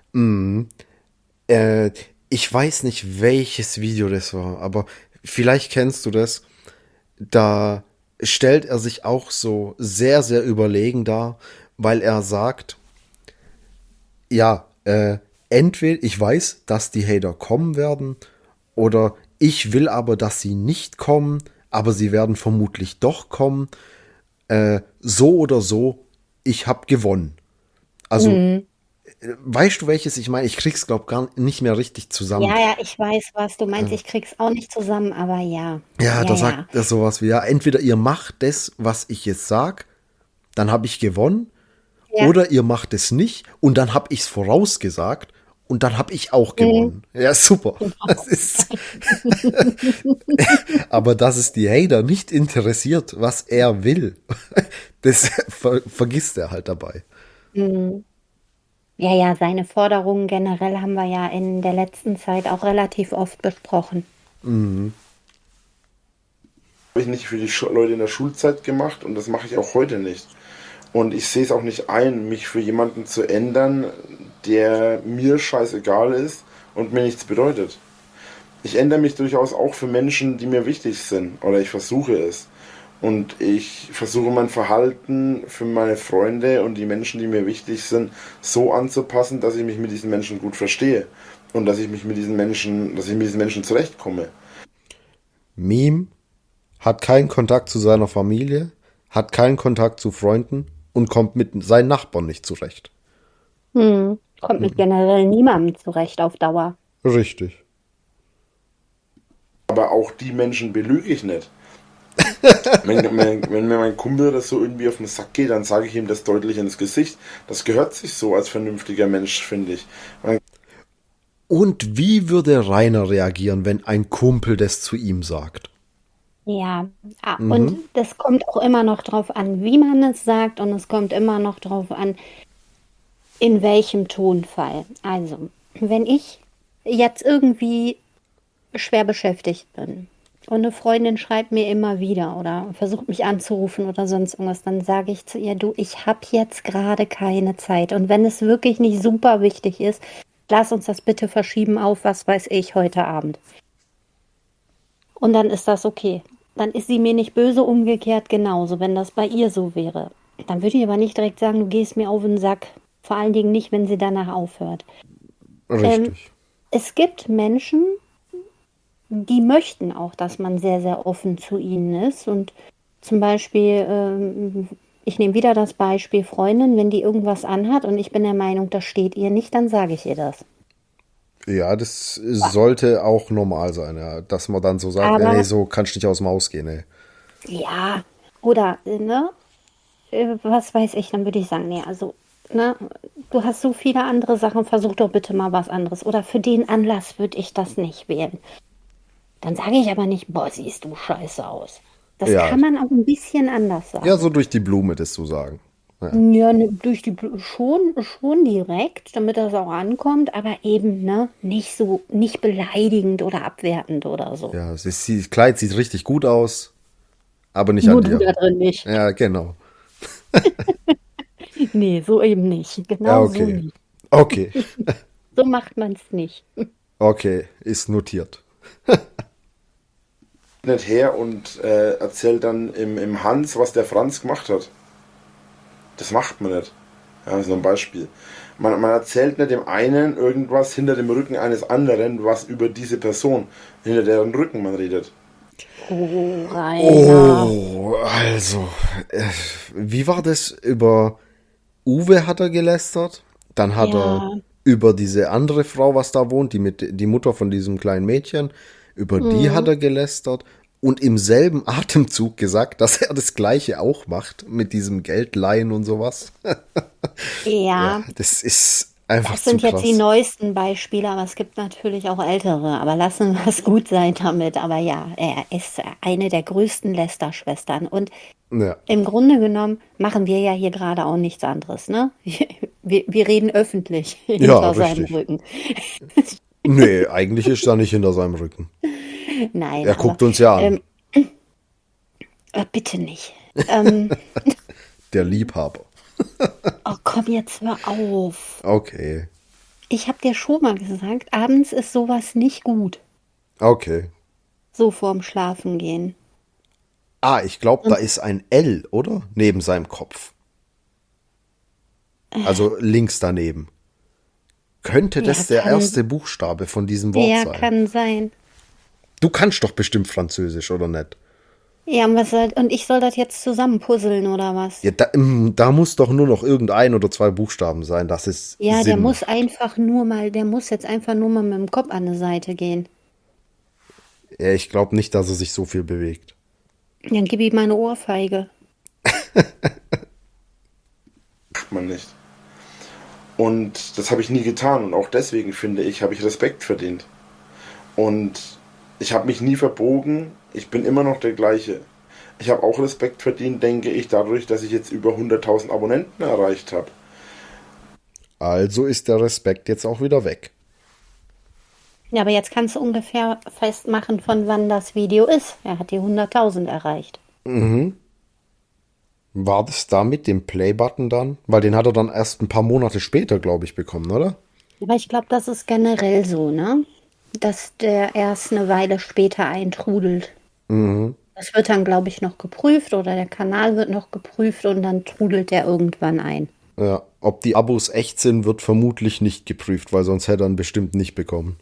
Äh, ich weiß nicht, welches Video das war, aber vielleicht kennst du das. Da stellt er sich auch so sehr, sehr überlegen dar, weil er sagt, ja, äh, entweder ich weiß, dass die Hater kommen werden, oder ich will aber, dass sie nicht kommen, aber sie werden vermutlich doch kommen. Äh, so oder so, ich hab gewonnen. Also, äh, weißt du, welches ich meine? Ich krieg's, glaub, gar nicht mehr richtig zusammen. Ja, ja, ich weiß, was du meinst. Ich krieg's auch nicht zusammen, aber ja. Ja, da ja. sagt er sowas wie, ja, entweder ihr macht das, was ich jetzt sag, dann habe ich gewonnen, Ja. oder ihr macht es nicht und dann habe ich's vorausgesagt und dann habe ich auch gewonnen. Ja, super. Das ist aber dass es die Hater nicht interessiert, was er will, das ver vergisst er halt dabei. Ja, ja, seine Forderungen generell haben wir ja in der letzten Zeit auch relativ oft besprochen. Habe ich nicht für die Schu- Leute in der Schulzeit gemacht und das mache ich auch heute nicht. Und ich sehe es auch nicht ein, mich für jemanden zu ändern, der mir scheißegal ist und mir nichts bedeutet. Ich ändere mich durchaus auch für Menschen, die mir wichtig sind, oder ich versuche es. Und ich versuche mein Verhalten für meine Freunde und die Menschen, die mir wichtig sind, so anzupassen, dass ich mich mit diesen Menschen gut verstehe und dass ich mich mit diesen Menschen, dass ich mit diesen Menschen zurechtkomme. Meme hat keinen Kontakt zu seiner Familie, hat keinen Kontakt zu Freunden und kommt mit seinen Nachbarn nicht zurecht. Hm. Kommt mit generell niemandem zurecht auf Dauer. Richtig. Aber auch die Menschen belüge ich nicht. wenn, wenn, wenn mir mein Kumpel das so irgendwie auf den Sack geht, dann sage ich ihm das deutlich ins Gesicht. Das gehört sich so als vernünftiger Mensch, finde ich. Und wie würde Rainer reagieren, wenn ein Kumpel das zu ihm sagt? Ja, ah, und das kommt auch immer noch drauf an, wie man es sagt, und es kommt immer noch drauf an, in welchem Tonfall. Also, wenn ich jetzt irgendwie schwer beschäftigt bin und eine Freundin schreibt mir immer wieder oder versucht mich anzurufen oder sonst irgendwas, dann sage ich zu ihr, du, ich habe jetzt gerade keine Zeit. Und wenn es wirklich nicht super wichtig ist, lass uns das bitte verschieben auf, was weiß ich, heute Abend. Und dann ist das okay. Dann ist sie mir nicht böse, umgekehrt genauso, wenn das bei ihr so wäre. Dann würde ich aber nicht direkt sagen, du gehst mir auf den Sack. Vor allen Dingen nicht, wenn sie danach aufhört. Richtig. Es gibt Menschen, die möchten auch, dass man sehr, sehr offen zu ihnen ist. Und zum Beispiel, ähm, ich nehme wieder das Beispiel Freundin, wenn die irgendwas anhat und ich bin der Meinung, das steht ihr nicht, dann sage ich ihr das. Ja, das sollte auch normal sein, ja. Dass man dann so sagt, Aber ey, so kannst du nicht aus dem Haus gehen, ey. ja, oder, äh, ne? Äh, Was weiß ich, dann würde ich sagen, nee, also, ne, du hast so viele andere Sachen, versuch doch bitte mal was anderes. Oder für den Anlass würde ich das nicht wählen. Dann sage ich aber nicht, boah, siehst du scheiße aus. Das Ja, kann man auch ein bisschen anders ja, sagen. so durch die Blume das zu sagen. Ja, Ja, ne, durch die Blu- schon, schon direkt, damit das auch ankommt, aber eben, ne, nicht so, nicht beleidigend oder abwertend oder so. ja, das ist, das Kleid sieht richtig gut aus, aber nicht an Nur du dir. da drin nicht. Ja, genau. Nee, so eben nicht. Ja, Genau so okay. nicht. Okay. So macht man es nicht. Okay, ist notiert. Nicht her und äh, erzählt dann im, im Hans, was der Franz gemacht hat. Das macht man nicht. Ja, das ist nur ein Beispiel. Man, man erzählt nicht dem einen irgendwas hinter dem Rücken eines anderen, was über diese Person, hinter deren Rücken man redet. Oh, Rainer. Oh, also, äh, wie war das? Über Uwe hat er gelästert, dann hat er Ja. über diese andere Frau, was da wohnt, die mit die Mutter von diesem kleinen Mädchen, über die hat er gelästert und im selben Atemzug gesagt, dass er das Gleiche auch macht mit diesem Geldleihen und sowas. Ja, Das ist einfach das zu sind jetzt krass. die neuesten Beispiele, aber es gibt natürlich auch ältere. Aber lassen wir es gut sein damit. Aber ja, er ist eine der größten Lästerschwestern. Und Ja. im Grunde genommen machen wir ja hier gerade auch nichts anderes, ne? Wir, wir reden öffentlich hinter seinem richtig. Rücken. Nee, eigentlich ist er nicht hinter seinem Rücken. Nein, Er aber guckt uns ja an, ähm, äh, bitte nicht. Ähm, der Liebhaber. oh, komm jetzt hör auf. Okay, Ich habe dir schon mal gesagt, abends ist sowas nicht gut. okay. So vorm Schlafengehen. Ah, ich glaube, da ist ein L, oder? Neben seinem Kopf. Also links daneben. Könnte Ja, das der kann, erste Buchstabe von diesem Wort ja, sein? kann sein. Du kannst doch bestimmt Französisch, oder nicht? Ja, und was soll, und ich soll das jetzt zusammenpuzzeln oder was? Ja, da, mm, da muss doch nur noch irgendein oder zwei Buchstaben sein, dass es Ja, der Sinn muss macht. einfach nur mal, der muss jetzt einfach nur mal mit dem Kopf an die Seite gehen. Ja, ich glaube nicht, dass er sich so viel bewegt. Dann gib ihm mal eine Ohrfeige. Macht man nicht. Und das habe ich nie getan. Und auch deswegen, finde ich, habe ich Respekt verdient. Und ich habe mich nie verbogen. Ich bin immer noch der gleiche. Ich habe auch Respekt verdient, denke ich, dadurch, dass ich jetzt über hunderttausend Abonnenten erreicht habe. Also ist der Respekt jetzt auch wieder weg. Ja, aber jetzt kannst du ungefähr festmachen, von wann das Video ist. Er hat die hunderttausend erreicht. War das da mit dem Play-Button dann? Weil den hat er dann erst ein paar Monate später, glaube ich, bekommen, oder? Aber ich glaube, das ist generell so, ne? Dass der erst eine Weile später eintrudelt. Das wird dann, glaube ich, noch geprüft oder der Kanal wird noch geprüft und dann trudelt der irgendwann ein. Ja. Ob die Abos echt sind, wird vermutlich nicht geprüft, weil sonst hätte er ihn bestimmt nicht bekommen.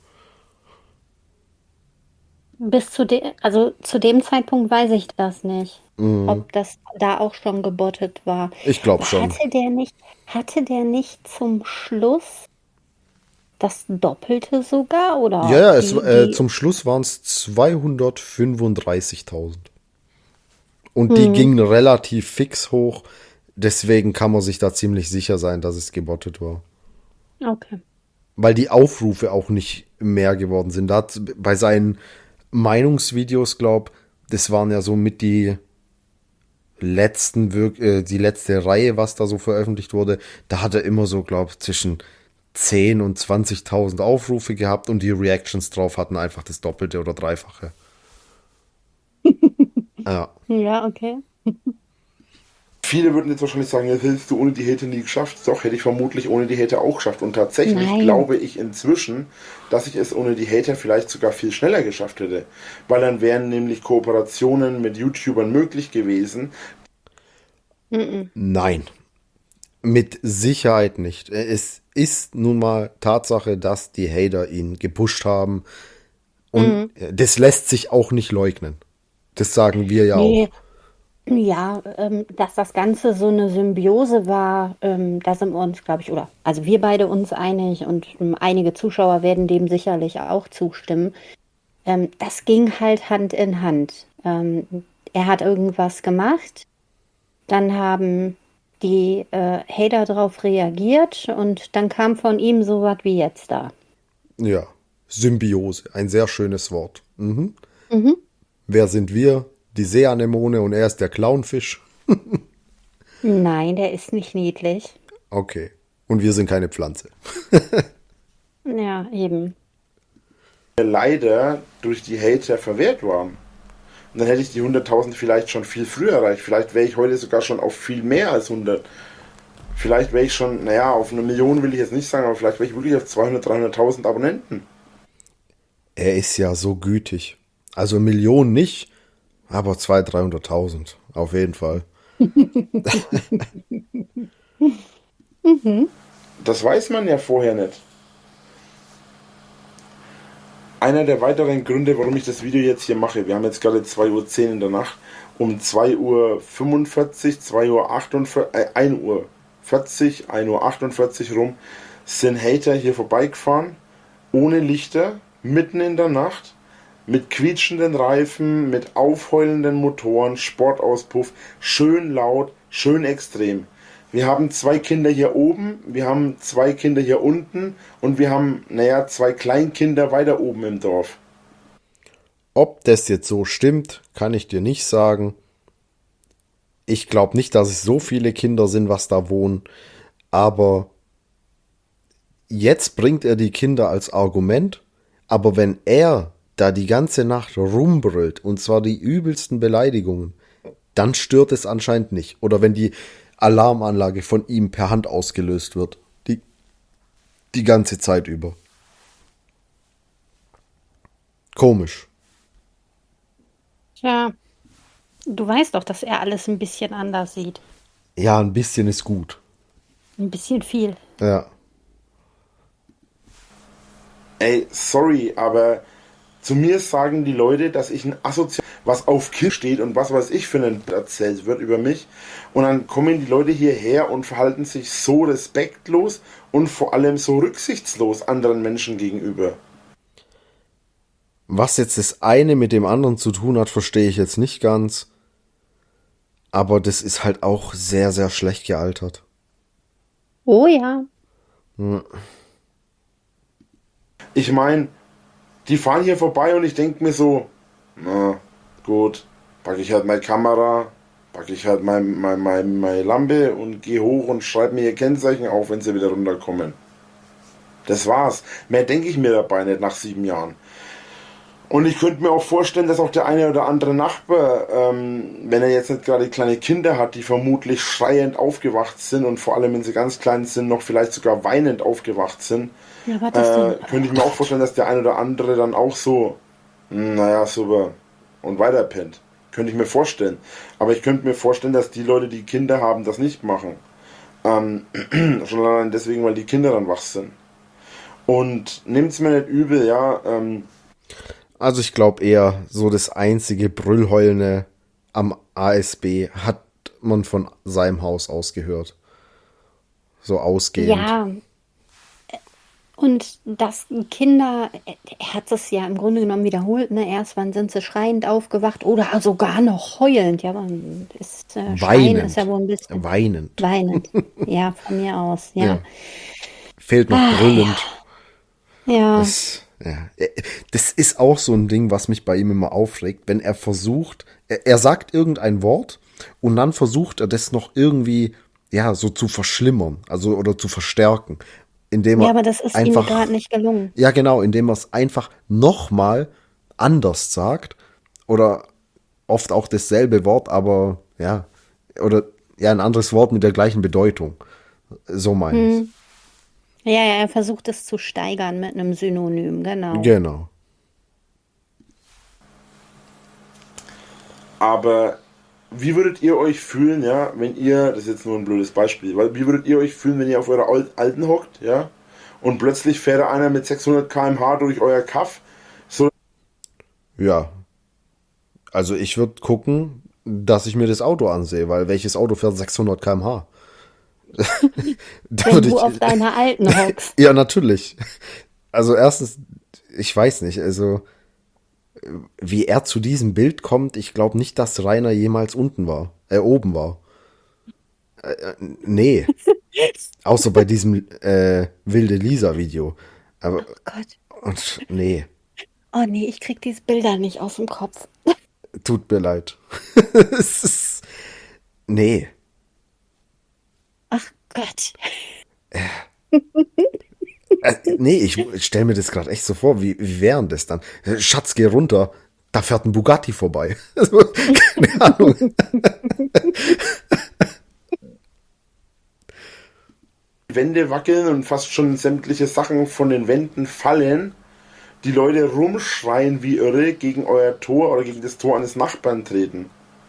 Bis zu dem, also zu dem Zeitpunkt weiß ich das nicht, ob das da auch schon gebottet war. Ich glaube Aber schon. hatte der nicht, hatte der nicht zum Schluss das Doppelte sogar oder Ja, ja, es, die, äh, die, zum Schluss waren es zweihundertfünfunddreißigtausend. Und die gingen relativ fix hoch. Deswegen kann man sich da ziemlich sicher sein, dass es gebottet war. okay. Weil die Aufrufe auch nicht mehr geworden sind. Da hat bei seinen Meinungsvideos, glaub, das waren ja so mit die letzten, Wirk äh, die letzte Reihe, was da so veröffentlicht wurde. Da hat er immer so, glaub, zwischen zehn und zwanzigtausend Aufrufe gehabt und die Reactions drauf hatten einfach das Doppelte oder Dreifache. Ja. Ja, okay. Viele würden jetzt wahrscheinlich sagen, das hättest du ohne die Hater nie geschafft. Doch, hätte ich vermutlich ohne die Hater auch geschafft. Und tatsächlich Nein. glaube ich inzwischen, dass ich es ohne die Hater vielleicht sogar viel schneller geschafft hätte. Weil dann wären nämlich Kooperationen mit YouTubern möglich gewesen. Nein. Mit Sicherheit nicht. Es ist nun mal Tatsache, dass die Hater ihn gepusht haben. Und das lässt sich auch nicht leugnen. Das sagen wir ja Nee, auch. Ja, ähm, dass das Ganze so eine Symbiose war, ähm, da sind wir uns, glaube ich, oder also wir beide uns einig und ähm, einige Zuschauer werden dem sicherlich auch zustimmen. Ähm, das ging halt Hand in Hand. Ähm, er hat irgendwas gemacht, dann haben die äh, Hater darauf reagiert und dann kam von ihm so was wie jetzt da. Ja, Symbiose, ein sehr schönes Wort. Mhm. Mhm. Wer sind wir? Die Seeanemone und er ist der Clownfisch. Nein, der ist nicht niedlich. Okay. Und wir sind keine Pflanze. Ja, eben. Leider durch die Hater verwehrt waren. Und dann hätte ich die hunderttausend vielleicht schon viel früher erreicht. Vielleicht wäre ich heute sogar schon auf viel mehr als hundert. Vielleicht wäre ich schon, naja, auf eine Million will ich jetzt nicht sagen, aber vielleicht wäre ich wirklich auf zweihundert, dreihunderttausend Abonnenten. Er ist ja so gütig. Also Millionen nicht, aber zweihunderttausend, dreihunderttausend. Auf jeden Fall. Mhm. Das weiß man ja vorher nicht. Einer der weiteren Gründe, warum ich das Video jetzt hier mache, wir haben jetzt gerade zwei Uhr zehn in der Nacht, um zwei Uhr fünfundvierzig, zwei Uhr achtundvierzig, äh, ein Uhr vierzig, ein Uhr achtundvierzig rum, sind Hater hier vorbeigefahren, ohne Lichter, mitten in der Nacht, mit quietschenden Reifen, mit aufheulenden Motoren, Sportauspuff, schön laut, schön extrem. Wir haben zwei Kinder hier oben, wir haben zwei Kinder hier unten und wir haben, naja, zwei Kleinkinder weiter oben im Dorf. Ob das jetzt so stimmt, kann ich dir nicht sagen. Ich glaube nicht, dass es so viele Kinder sind, was da wohnen. Aber jetzt bringt er die Kinder als Argument. Aber wenn er da die ganze Nacht rumbrüllt, und zwar die übelsten Beleidigungen, dann stört es anscheinend nicht. Oder wenn die Alarmanlage von ihm per Hand ausgelöst wird. Die, die ganze Zeit über. Komisch. Tja, du weißt doch, dass er alles ein bisschen anders sieht. Ja, ein bisschen ist gut. Ein bisschen viel. Ja. Ey, sorry, aber zu mir sagen die Leute, dass ich ein Asozial, was auf Kill steht und was weiß ich für ein erzählt wird über mich. Und dann kommen die Leute hierher und verhalten sich so respektlos und vor allem so rücksichtslos anderen Menschen gegenüber. Was jetzt das eine mit dem anderen zu tun hat, verstehe ich jetzt nicht ganz. Aber das ist halt auch sehr, sehr schlecht gealtert. Oh ja. Ich meine, die fahren hier vorbei und ich denke mir so, na gut, packe ich halt meine Kamera, packe ich halt meine mein, mein, mein Lampe und gehe hoch und schreibe mir ihr Kennzeichen auf, wenn sie wieder runterkommen. Das war's. Mehr denke ich mir dabei nicht nach sieben Jahren. Und ich könnte mir auch vorstellen, dass auch der eine oder andere Nachbar, ähm, wenn er jetzt nicht gerade kleine Kinder hat, die vermutlich schreiend aufgewacht sind und vor allem, wenn sie ganz klein sind, noch vielleicht sogar weinend aufgewacht sind, Ja, was ist äh, denn? könnte ich mir auch vorstellen, dass der eine oder andere dann auch so, naja, super, und weiter pennt. Könnte ich mir vorstellen. Aber ich könnte mir vorstellen, dass die Leute, die Kinder haben, das nicht machen. Ähm, schon allein deswegen, weil die Kinder dann wach sind. Und nehmt's mir nicht übel, ja, ähm, Also ich glaube eher, so das einzige Brüllheulende am A S B hat man von seinem Haus aus gehört. So ausgehend. Ja, und dass Kinder, er hat es ja im Grunde genommen wiederholt, ne? Erst wann sind sie schreiend aufgewacht oder sogar noch heulend. Ja, man ist, äh, Schreien ist ja wohl ein bisschen Weinend. weinend. Ja, von mir aus, ja. Ja. Fehlt noch Ah, brüllend. Ja, Das, ja. Das ist auch so ein Ding, was mich bei ihm immer aufregt, wenn er versucht, er, er sagt irgendein Wort und dann versucht er das noch irgendwie, ja, so zu verschlimmern, also oder zu verstärken, indem ja, er aber das ist ihm einfach, gerade nicht gelungen. ja genau, indem er es einfach nochmal anders sagt oder oft auch dasselbe Wort, aber ja, oder ja, ein anderes Wort mit der gleichen Bedeutung. So meine ich. Hm. Ja, ja, er versucht es zu steigern mit einem Synonym, genau. Genau. aber wie würdet ihr euch fühlen, ja, wenn ihr, das ist jetzt nur ein blödes Beispiel, weil wie würdet ihr euch fühlen, wenn ihr auf eurer Al- Alten hockt, ja, und plötzlich fährt da einer mit sechshundert Kilometer pro Stunde durch euer Kaff, so, Ja. Also ich würde gucken, dass ich mir das Auto ansehe, weil welches Auto fährt sechshundert Kilometer pro Stunde? Da Wenn würde du ich, auf deiner alten hockst. ja, natürlich. Also erstens, ich weiß nicht, also wie er zu diesem Bild kommt, ich glaube nicht, dass Rainer jemals unten war, äh, oben war. Äh, äh, nee, außer bei diesem äh, Wilde Lisa-Video. Aber, Oh Gott. und, nee, Oh nee, ich krieg diese Bilder nicht aus dem Kopf. tut mir leid. Es ist, nee, Ach Gott. äh, nee, ich stelle mir das gerade echt so vor, wie, wie wären das dann? Schatz, geh runter, da fährt ein Bugatti vorbei. Also, keine Ahnung. Wände wackeln und fast schon sämtliche Sachen von den Wänden fallen, die Leute rumschreien wie irre gegen euer Tor oder gegen das Tor eines Nachbarn treten.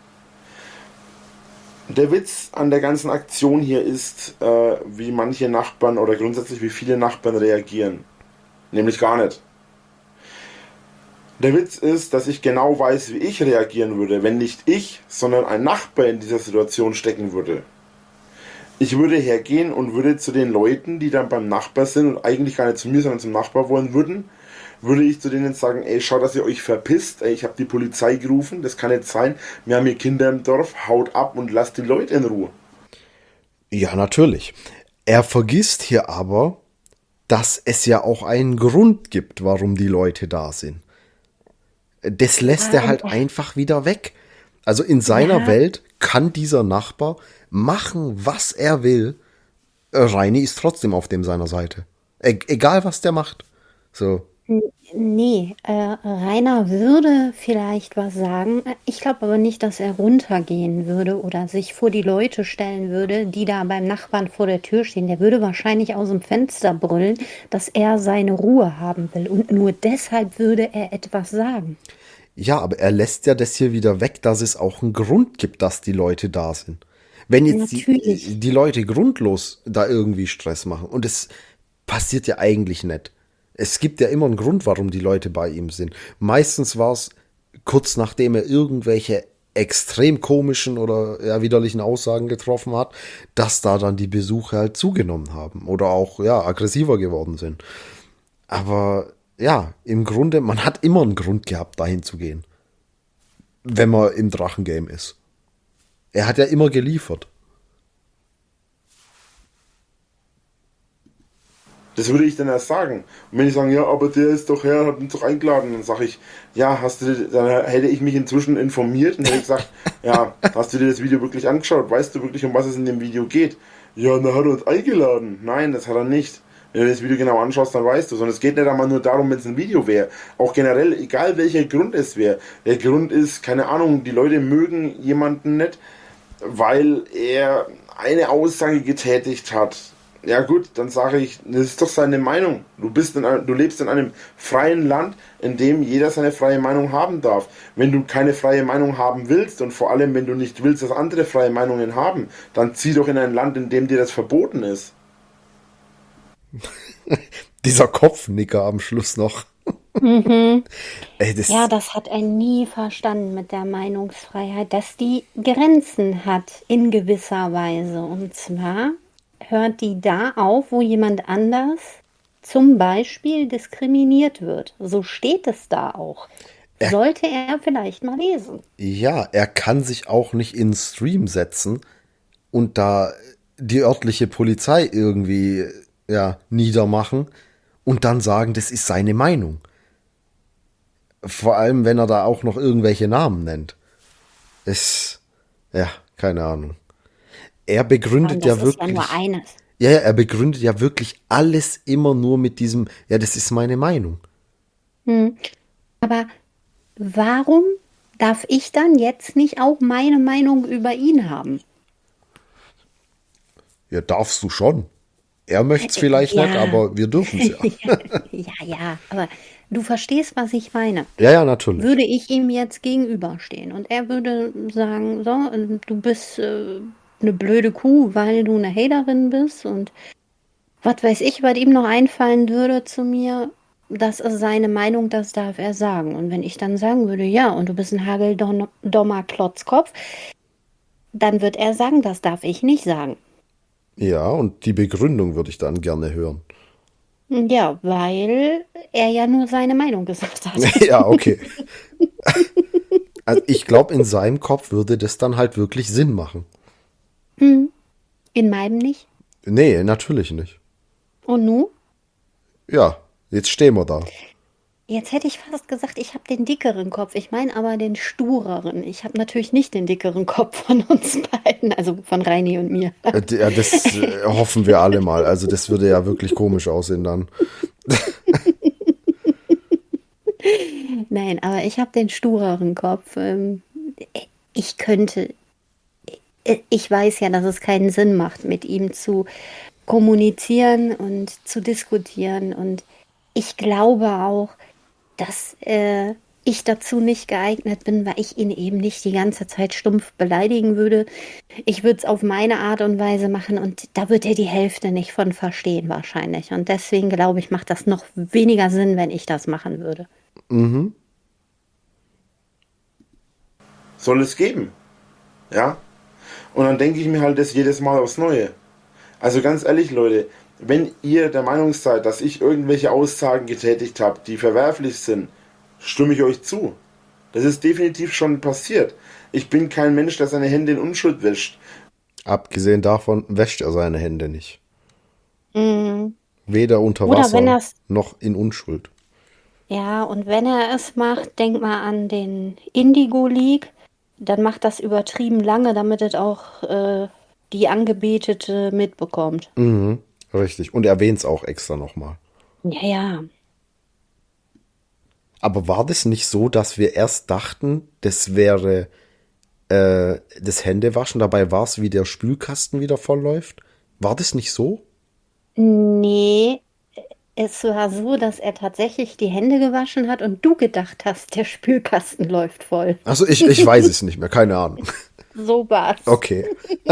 Der Witz an der ganzen Aktion hier ist, äh, wie manche Nachbarn oder grundsätzlich wie viele Nachbarn reagieren. Nämlich gar nicht. Der Witz ist, dass ich genau weiß, wie ich reagieren würde, wenn nicht ich, sondern ein Nachbar in dieser Situation stecken würde. Ich würde hergehen und würde zu den Leuten, die dann beim Nachbar sind und eigentlich gar nicht zu mir, sondern zum Nachbar wollen würden, würde ich zu denen sagen, ey, schaut, dass ihr euch verpisst, ey, ich habe die Polizei gerufen, das kann nicht sein, wir haben hier Kinder im Dorf, haut ab und lasst die Leute in Ruhe. Ja, natürlich. Er vergisst hier aber, dass es ja auch einen Grund gibt, warum die Leute da sind. Das lässt er halt einfach wieder weg. Also in seiner Ja. Welt kann dieser Nachbar machen, was er will. Äh, Reini ist trotzdem auf dem seiner Seite. E egal, was der macht. So. Nee, äh, Rainer würde vielleicht was sagen. Ich glaube aber nicht, dass er runtergehen würde oder sich vor die Leute stellen würde, die da beim Nachbarn vor der Tür stehen. Der würde wahrscheinlich aus dem Fenster brüllen, dass er seine Ruhe haben will. Und nur deshalb würde er etwas sagen. Ja, aber er lässt ja das hier wieder weg, dass es auch einen Grund gibt, dass die Leute da sind. Wenn jetzt die, Natürlich. die Leute grundlos da irgendwie Stress machen, und es passiert ja eigentlich nicht. Es gibt ja immer einen Grund, warum die Leute bei ihm sind. Meistens war es kurz nachdem er irgendwelche extrem komischen oder ja, widerlichen Aussagen getroffen hat, dass da dann die Besuche halt zugenommen haben oder auch ja aggressiver geworden sind. Aber ja, im Grunde, man hat immer einen Grund gehabt, dahin zu gehen, wenn man im Drachengame ist. Er hat ja immer geliefert. Das würde ich dann erst sagen. Und wenn die sagen, ja, aber der ist doch her, hat uns doch eingeladen, dann sage ich, ja, hast du, dann hätte ich mich inzwischen informiert und hätte gesagt, ja, hast du dir das Video wirklich angeschaut? Weißt du wirklich, um was es in dem Video geht? Ja, dann hat er uns eingeladen. Nein, das hat er nicht. Wenn du das Video genau anschaust, dann weißt du. Sondern es geht nicht einmal nur darum, wenn es ein Video wäre. Auch generell, egal welcher Grund es wäre. Der Grund ist, keine Ahnung, die Leute mögen jemanden nicht, weil er eine Aussage getätigt hat. Ja gut, dann sage ich, das ist doch seine Meinung. Du bist in einem, du lebst in einem freien Land, in dem jeder seine freie Meinung haben darf. Wenn du keine freie Meinung haben willst und vor allem, wenn du nicht willst, dass andere freie Meinungen haben, dann zieh doch in ein Land, in dem dir das verboten ist. Dieser Kopfnicker am Schluss noch. Ey, das, Ja, das hat er nie verstanden mit der Meinungsfreiheit, dass die Grenzen hat in gewisser Weise. Und zwar hört die da auf, wo jemand anders zum Beispiel diskriminiert wird. So steht es da auch. Sollte er vielleicht mal lesen. ja, er kann sich auch nicht in den Stream setzen und da die örtliche Polizei irgendwie ja, niedermachen und dann sagen, das ist seine Meinung. Vor allem, wenn er da auch noch irgendwelche Namen nennt. Ist, ja, keine Ahnung. Er begründet Und ja das ist ja wirklich. nur eines. Ja, ja, er begründet ja wirklich alles immer nur mit diesem, ja, das ist meine Meinung. Aber warum darf ich dann jetzt nicht auch meine Meinung über ihn haben? Ja, darfst du schon. Er möchte es vielleicht ja. nicht, aber wir dürfen es ja. Ja, ja, aber du verstehst, was ich meine. Ja, ja, natürlich. Würde ich ihm jetzt gegenüberstehen und er würde sagen, so, du bist äh, eine blöde Kuh, weil du eine Haterin bist und was weiß ich, was ihm noch einfallen würde zu mir, das ist seine Meinung, das darf er sagen. Und wenn ich dann sagen würde, ja, und du bist ein hageldummer Klotzkopf, dann wird er sagen, das darf ich nicht sagen. Ja, und die Begründung würde ich dann gerne hören. Ja, weil er ja nur seine Meinung gesagt hat. Ja, okay. Also ich glaube, in seinem Kopf würde das dann halt wirklich Sinn machen. In meinem nicht. Nee, natürlich nicht. Und nu? Ja, jetzt stehen wir da. Jetzt hätte ich fast gesagt, ich habe den dickeren Kopf. Ich meine aber den stureren. Ich habe natürlich nicht den dickeren Kopf von uns beiden, also von Reini und mir. Äh, Ja, das äh, hoffen wir alle mal. Also das würde ja wirklich komisch aussehen dann. Nein, aber ich habe den stureren Kopf. Ähm, Ich könnte, ich weiß ja, dass es keinen Sinn macht, mit ihm zu kommunizieren und zu diskutieren. Und ich glaube auch, dass äh, ich dazu nicht geeignet bin, weil ich ihn eben nicht die ganze Zeit stumpf beleidigen würde. Ich würde es auf meine Art und Weise machen und da wird er die Hälfte nicht von verstehen wahrscheinlich. Und deswegen glaube ich, macht das noch weniger Sinn, wenn ich das machen würde. Soll es geben. Ja? Und dann denke ich mir halt das jedes Mal aufs Neue. Also ganz ehrlich, Leute, wenn ihr der Meinung seid, dass ich irgendwelche Aussagen getätigt habe, die verwerflich sind, stimme ich euch zu. Das ist definitiv schon passiert. Ich bin kein Mensch, der seine Hände in Unschuld wäscht. Abgesehen davon wäscht er seine Hände nicht. Weder unter Oder wenn Wasser er's- noch in Unschuld. Ja, und wenn er es macht, denk mal an den Indigo League, dann macht das übertrieben lange, damit es auch äh, die Angebetete mitbekommt. Mhm, richtig. Und erwähnt es auch extra nochmal. Ja, ja. Aber war das nicht so, dass wir erst dachten, das wäre äh, das Händewaschen, dabei war es, wie der Spülkasten wieder vollläuft? War das nicht so? Nee, es war so, dass er tatsächlich die Hände gewaschen hat und du gedacht hast, der Spülkasten läuft voll. Also ich, ich weiß es nicht mehr, keine Ahnung. So war's. Okay.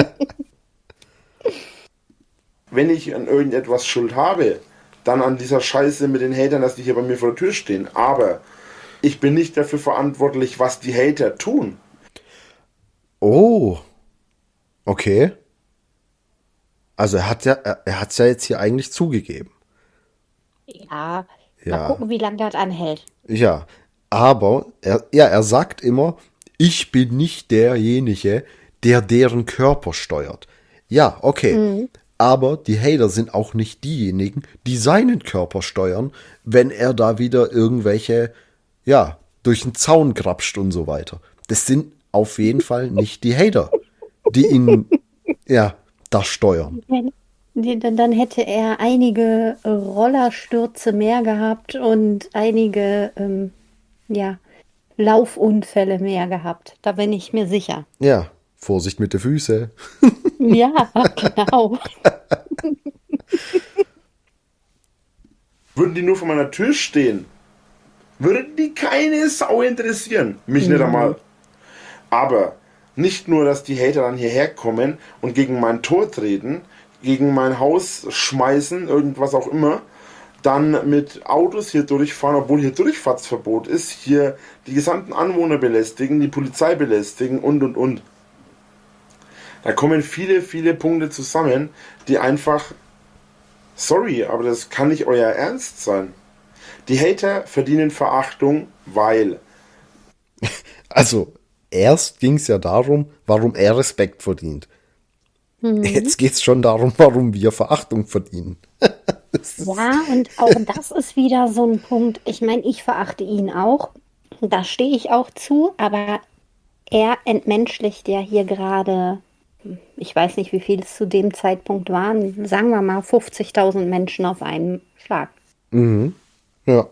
Wenn ich an irgendetwas Schuld habe, dann an dieser Scheiße mit den Hatern, dass die hier bei mir vor der Tür stehen. Aber ich bin nicht dafür verantwortlich, was die Hater tun. Oh. Okay. Also er hat ja, er, er hat's ja jetzt hier eigentlich zugegeben. Ja, Ja. mal gucken, wie lange das anhält. Ja, aber er, ja, er sagt immer, ich bin nicht derjenige, der deren Körper steuert. Ja, okay. Aber die Hater sind auch nicht diejenigen, die seinen Körper steuern, wenn er da wieder irgendwelche, ja, durch den Zaun grapscht und so weiter. Das sind auf jeden Fall nicht die Hater, die ihn, ja, da steuern. Wenn- Nee, Dann, dann hätte er einige äh, Rollerstürze mehr gehabt und einige ähm, ja, Laufunfälle mehr gehabt. Da bin ich mir sicher. Ja, Vorsicht mit den Füßen. Ja, genau. Würden die nur vor meiner Tür stehen, würden die keine Sau interessieren. Mich nicht einmal. Aber nicht nur, dass die Hater dann hierher kommen und gegen mein Tor treten, gegen mein Haus schmeißen, irgendwas auch immer, dann mit Autos hier durchfahren, obwohl hier Durchfahrtsverbot ist, hier die gesamten Anwohner belästigen, die Polizei belästigen und und und. Da kommen viele, viele Punkte zusammen, die einfach, sorry, aber das kann nicht euer Ernst sein. Die Hater verdienen Verachtung, weil Also, erst ging es ja darum, warum er Respekt verdient. Jetzt geht es schon darum, warum wir Verachtung verdienen. Ja, und auch das ist wieder so ein Punkt. Ich meine, ich verachte ihn auch. Da stehe ich auch zu, aber er entmenschlicht ja hier gerade, ich weiß nicht, wie viel es zu dem Zeitpunkt waren, sagen wir mal fünfzigtausend Menschen auf einen Schlag. Ja.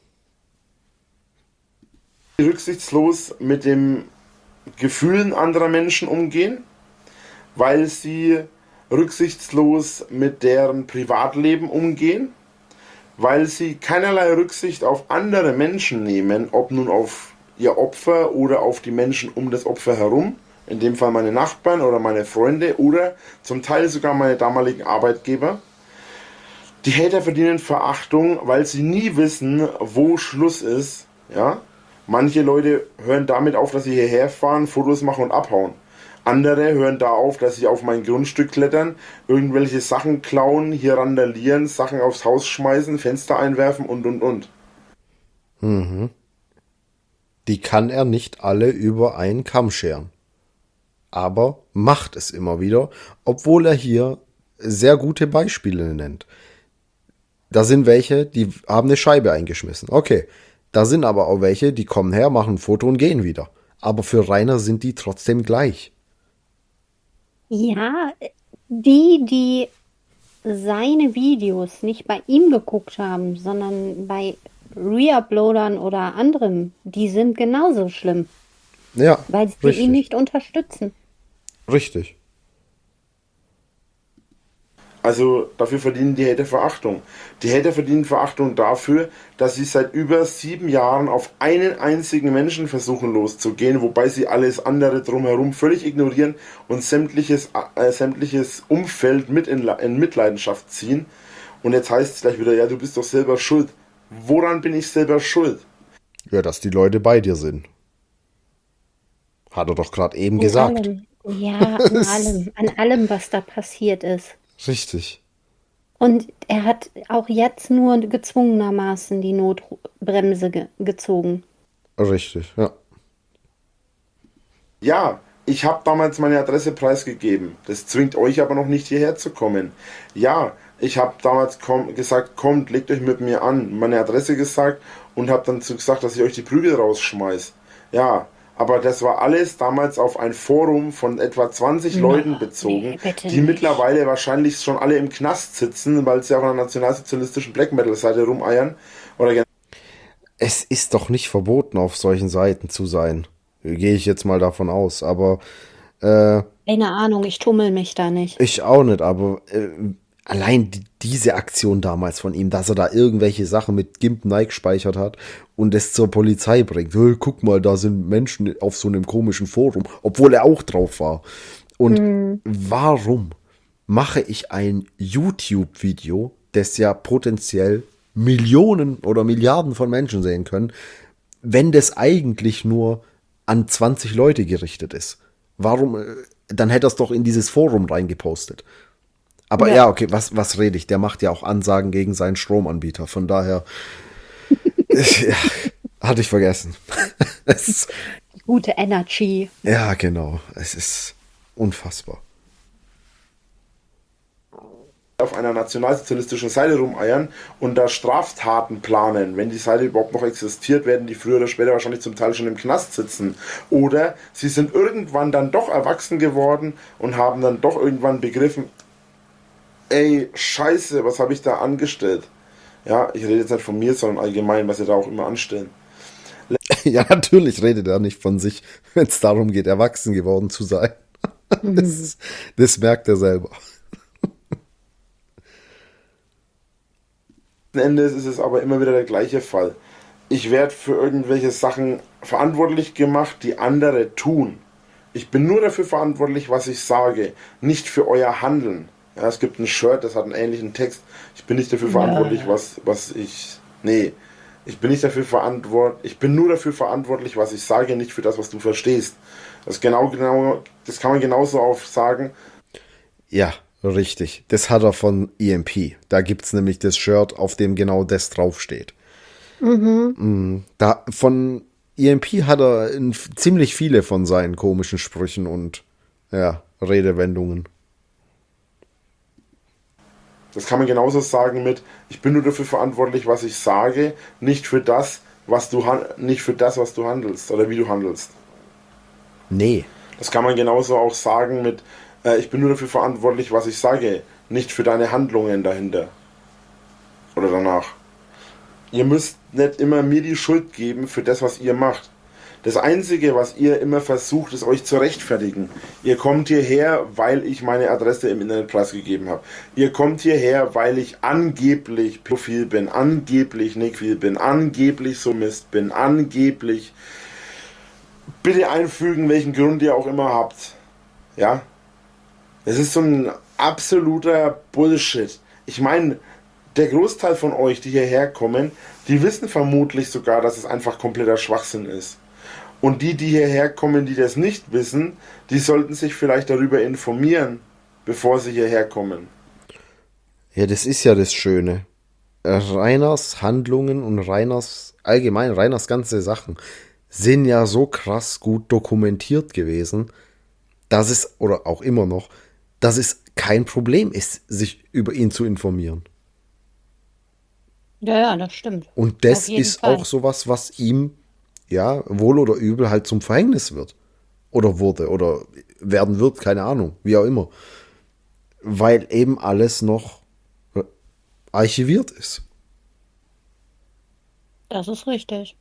rücksichtslos mit den Gefühlen anderer Menschen umgehen, weil sie rücksichtslos mit deren Privatleben umgehen, weil sie keinerlei Rücksicht auf andere Menschen nehmen, ob nun auf ihr Opfer oder auf die Menschen um das Opfer herum, in dem Fall meine Nachbarn oder meine Freunde oder zum Teil sogar meine damaligen Arbeitgeber. Die Hater verdienen Verachtung, weil sie nie wissen, wo Schluss ist. Ja? Manche Leute hören damit auf, dass sie hierher fahren, Fotos machen und abhauen. Andere hören da auf, dass sie auf mein Grundstück klettern, irgendwelche Sachen klauen, hier randalieren, Sachen aufs Haus schmeißen, Fenster einwerfen und und und. Mhm. Die kann er nicht alle über einen Kamm scheren. Aber macht es immer wieder, obwohl er hier sehr gute Beispiele nennt. Da sind welche, die haben eine Scheibe eingeschmissen. Okay, da sind aber auch welche, die kommen her, machen ein Foto und gehen wieder. Aber für Rainer sind die trotzdem gleich. Ja, die, die seine Videos nicht bei ihm geguckt haben, sondern bei Reuploadern oder anderem, die sind genauso schlimm, Ja, weil sie richtig. ihn nicht unterstützen. Richtig. Also dafür verdienen die Hater Verachtung. Die Hater verdienen Verachtung dafür, dass sie seit über sieben Jahren auf einen einzigen Menschen versuchen loszugehen, wobei sie alles andere drumherum völlig ignorieren und sämtliches, äh, sämtliches Umfeld mit in, in Mitleidenschaft ziehen. Und jetzt heißt es gleich wieder, ja, du bist doch selber schuld. Woran bin ich selber schuld? Ja, dass die Leute bei dir sind. Hat er doch gerade eben An gesagt. allem. Ja, an allem, an allem, was da passiert ist. Richtig. Und er hat auch jetzt nur gezwungenermaßen die Notbremse ge gezogen. Richtig, ja. Ja, ich habe damals meine Adresse preisgegeben. Das zwingt euch aber noch nicht hierher zu kommen. Ja, ich habe damals komm, gesagt, kommt, legt euch mit mir an. Meine Adresse gesagt und habe dann gesagt, dass ich euch die Prügel rausschmeiß. Ja, aber das war alles damals auf ein Forum von etwa zwanzig Leuten bezogen, nee, bitte die nicht. mittlerweile wahrscheinlich schon alle im Knast sitzen, weil sie auf einer nationalsozialistischen Black Metal Seite rumeiern. Oder Es ist doch nicht verboten, auf solchen Seiten zu sein. Gehe ich jetzt mal davon aus. Aber äh, Keine Ahnung, ich tummel mich da nicht. ich auch nicht. Aber äh, allein die, diese Aktion damals von ihm, dass er da irgendwelche Sachen mit GIMP Nike gespeichert hat und es zur Polizei bringt. Hey, guck mal, da sind Menschen auf so einem komischen Forum, obwohl er auch drauf war. Und Hm. warum mache ich ein YouTube-Video, das ja potenziell Millionen oder Milliarden von Menschen sehen können, wenn das eigentlich nur an zwanzig Leute gerichtet ist? Warum? äh, Dann hätte er es doch in dieses Forum reingepostet. Aber ja, Ja. okay, was, was rede ich? Der macht ja auch Ansagen gegen seinen Stromanbieter. Von daher, ja, hatte ich vergessen. Es ist, Gute Energy. ja, genau. Es ist unfassbar. auf einer nationalsozialistischen Seite rumeiern und da Straftaten planen. Wenn die Seite überhaupt noch existiert, werden die früher oder später wahrscheinlich zum Teil schon im Knast sitzen. Oder sie sind irgendwann dann doch erwachsen geworden und haben dann doch irgendwann begriffen, ey, scheiße, was habe ich da angestellt? Ja, ich rede jetzt nicht von mir, sondern allgemein, was sie da auch immer anstellen. Ja, natürlich redet er nicht von sich, wenn es darum geht, erwachsen geworden zu sein. Das, ist, das merkt er selber. Letzten Endes ist es aber immer wieder der gleiche Fall. Ich werde für irgendwelche Sachen verantwortlich gemacht, die andere tun. Ich bin nur dafür verantwortlich, was ich sage, nicht für euer Handeln. Ja, es gibt ein Shirt, das hat einen ähnlichen Text. Ich bin nicht dafür verantwortlich, was, was ich... Nee, ich bin nicht dafür verantwortlich... Ich bin nur dafür verantwortlich, was ich sage, nicht für das, was du verstehst. Das, genau, genau, das kann man genauso auch sagen. Ja, richtig. Das hat er von E M P. Da gibt's nämlich das Shirt, auf dem genau das draufsteht. Mhm. Da, von E M P hat er in, ziemlich viele von seinen komischen Sprüchen und ja, Redewendungen. Das kann man genauso sagen mit, ich bin nur dafür verantwortlich, was ich sage, nicht für das, was du han- nicht für das, was du handelst oder wie du handelst. Nee. Das kann man genauso auch sagen mit, äh, ich bin nur dafür verantwortlich, was ich sage, nicht für deine Handlungen dahinter. Oder danach. Ihr müsst nicht immer mir die Schuld geben für das, was ihr macht. Das Einzige, was ihr immer versucht, ist euch zu rechtfertigen. Ihr kommt hierher, weil ich meine Adresse im Internet preisgegeben habe. Ihr kommt hierher, weil ich angeblich pädophil bin, angeblich nequil bin, angeblich so Mist bin, angeblich... Bitte einfügen, welchen Grund ihr auch immer habt. Ja? Es ist so ein absoluter Bullshit. Ich meine, der Großteil von euch, die hierher kommen, die wissen vermutlich sogar, dass es einfach kompletter Schwachsinn ist. Und die, die hierher kommen, die das nicht wissen, die sollten sich vielleicht darüber informieren, bevor sie hierher kommen. Ja, das ist ja das Schöne. Rainers Handlungen und Rainers, allgemein Rainers ganze Sachen sind ja so krass gut dokumentiert gewesen, dass es, oder auch immer noch, dass es kein Problem ist, sich über ihn zu informieren. Ja, ja, das stimmt. Und das Auf jeden ist Fall. auch sowas, was ihm, ja, wohl oder übel halt zum Verhängnis wird. Oder wurde, oder werden wird, keine Ahnung, wie auch immer. Weil eben alles noch äh, archiviert ist. Das ist richtig.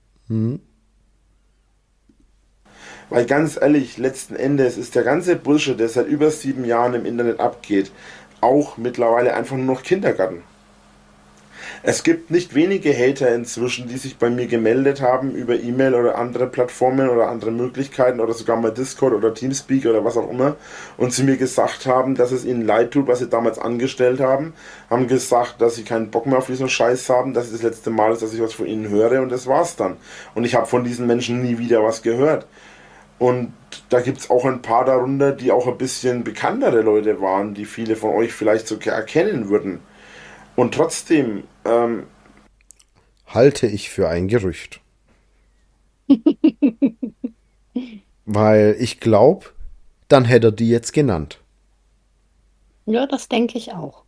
Weil ganz ehrlich, letzten Endes ist der ganze Bullshit, der seit über sieben Jahren im Internet abgeht, auch mittlerweile einfach nur noch Kindergarten. Es gibt nicht wenige Hater inzwischen, die sich bei mir gemeldet haben über E-Mail oder andere Plattformen oder andere Möglichkeiten oder sogar mal Discord oder Teamspeak oder was auch immer und zu mir gesagt haben, dass es ihnen leid tut, was sie damals angestellt haben, haben gesagt, dass sie keinen Bock mehr auf diesen Scheiß haben, dass es das letzte Mal ist, dass ich was von ihnen höre und das war's dann. Und ich habe von diesen Menschen nie wieder was gehört. Und da gibt es auch ein paar darunter, die auch ein bisschen bekanntere Leute waren, die viele von euch vielleicht sogar erkennen würden. Und trotzdem, ähm, Halte ich für ein Gerücht. Weil ich glaube, dann hätte er die jetzt genannt. Ja, das denke ich auch.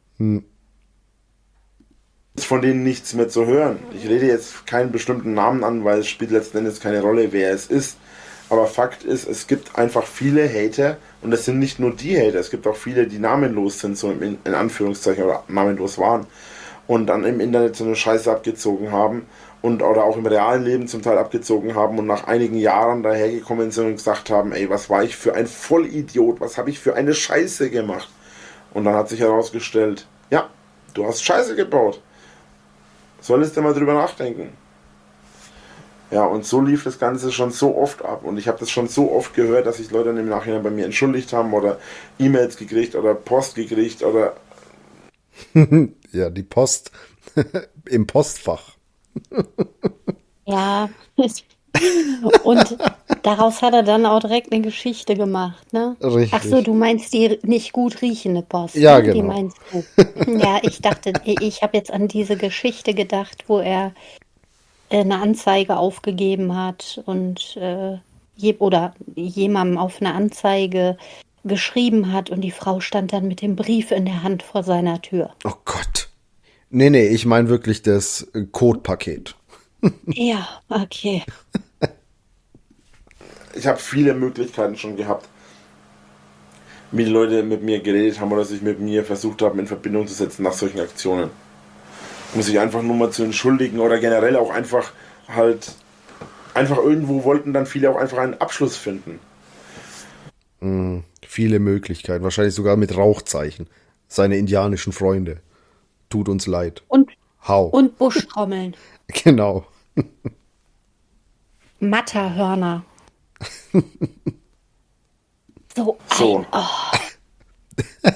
ist von denen nichts mehr zu hören. Ich rede jetzt keinen bestimmten Namen an, weil es spielt letzten Endes keine Rolle, wer es ist. Aber Fakt ist, es gibt einfach viele Hater und es sind nicht nur die Hater, es gibt auch viele, die namenlos sind, so in, in Anführungszeichen, oder namenlos waren und dann im Internet so eine Scheiße abgezogen haben und oder auch im realen Leben zum Teil abgezogen haben und nach einigen Jahren dahergekommen sind und gesagt haben, ey, was war ich für ein Vollidiot, was habe ich für eine Scheiße gemacht? Und dann hat sich herausgestellt, ja, du hast Scheiße gebaut. Solltest du mal drüber nachdenken. Ja, und so lief das Ganze schon so oft ab. Und ich habe das schon so oft gehört, dass sich Leute dann im Nachhinein bei mir entschuldigt haben oder E-Mails gekriegt oder Post gekriegt oder... Ja, die Post im Postfach. Ja. Und daraus hat er dann auch direkt eine Geschichte gemacht, ne? Richtig. Ach so, du meinst die nicht gut riechende Post, Ja, ne? Die genau. meinst du. Ja, ich dachte, ich habe jetzt an diese Geschichte gedacht, wo er äh, eine Anzeige aufgegeben hat und äh, je, oder jemandem auf eine Anzeige geschrieben hat und die Frau stand dann mit dem Brief in der Hand vor seiner Tür. Oh Gott. Nee, nee, ich meine wirklich das äh, Codepaket. Ja, okay. Ich habe viele Möglichkeiten schon gehabt, wie die Leute mit mir geredet haben oder sich mit mir versucht haben in Verbindung zu setzen nach solchen Aktionen. Um sich einfach nur mal zu entschuldigen oder generell auch einfach halt, einfach irgendwo wollten dann viele auch einfach einen Abschluss finden. Viele Möglichkeiten, wahrscheinlich sogar mit Rauchzeichen. Seine indianischen Freunde. Tut uns leid. Und, Hau. und Buschtrommeln. Genau. Matterhörner. So, So. ein, oh,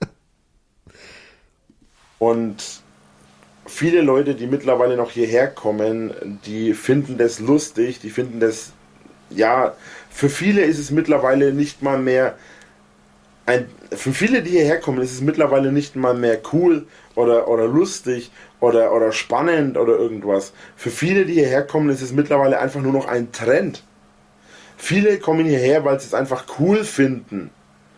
Und viele Leute, die mittlerweile noch hierher kommen, die finden das lustig, die finden das, ja, für viele ist es mittlerweile nicht mal mehr ein, für viele, die hierher kommen, ist es mittlerweile nicht mal mehr cool oder, oder lustig oder, oder spannend oder irgendwas. Für viele, die hierher kommen, ist es mittlerweile einfach nur noch ein Trend. Viele kommen hierher, weil sie es einfach cool finden.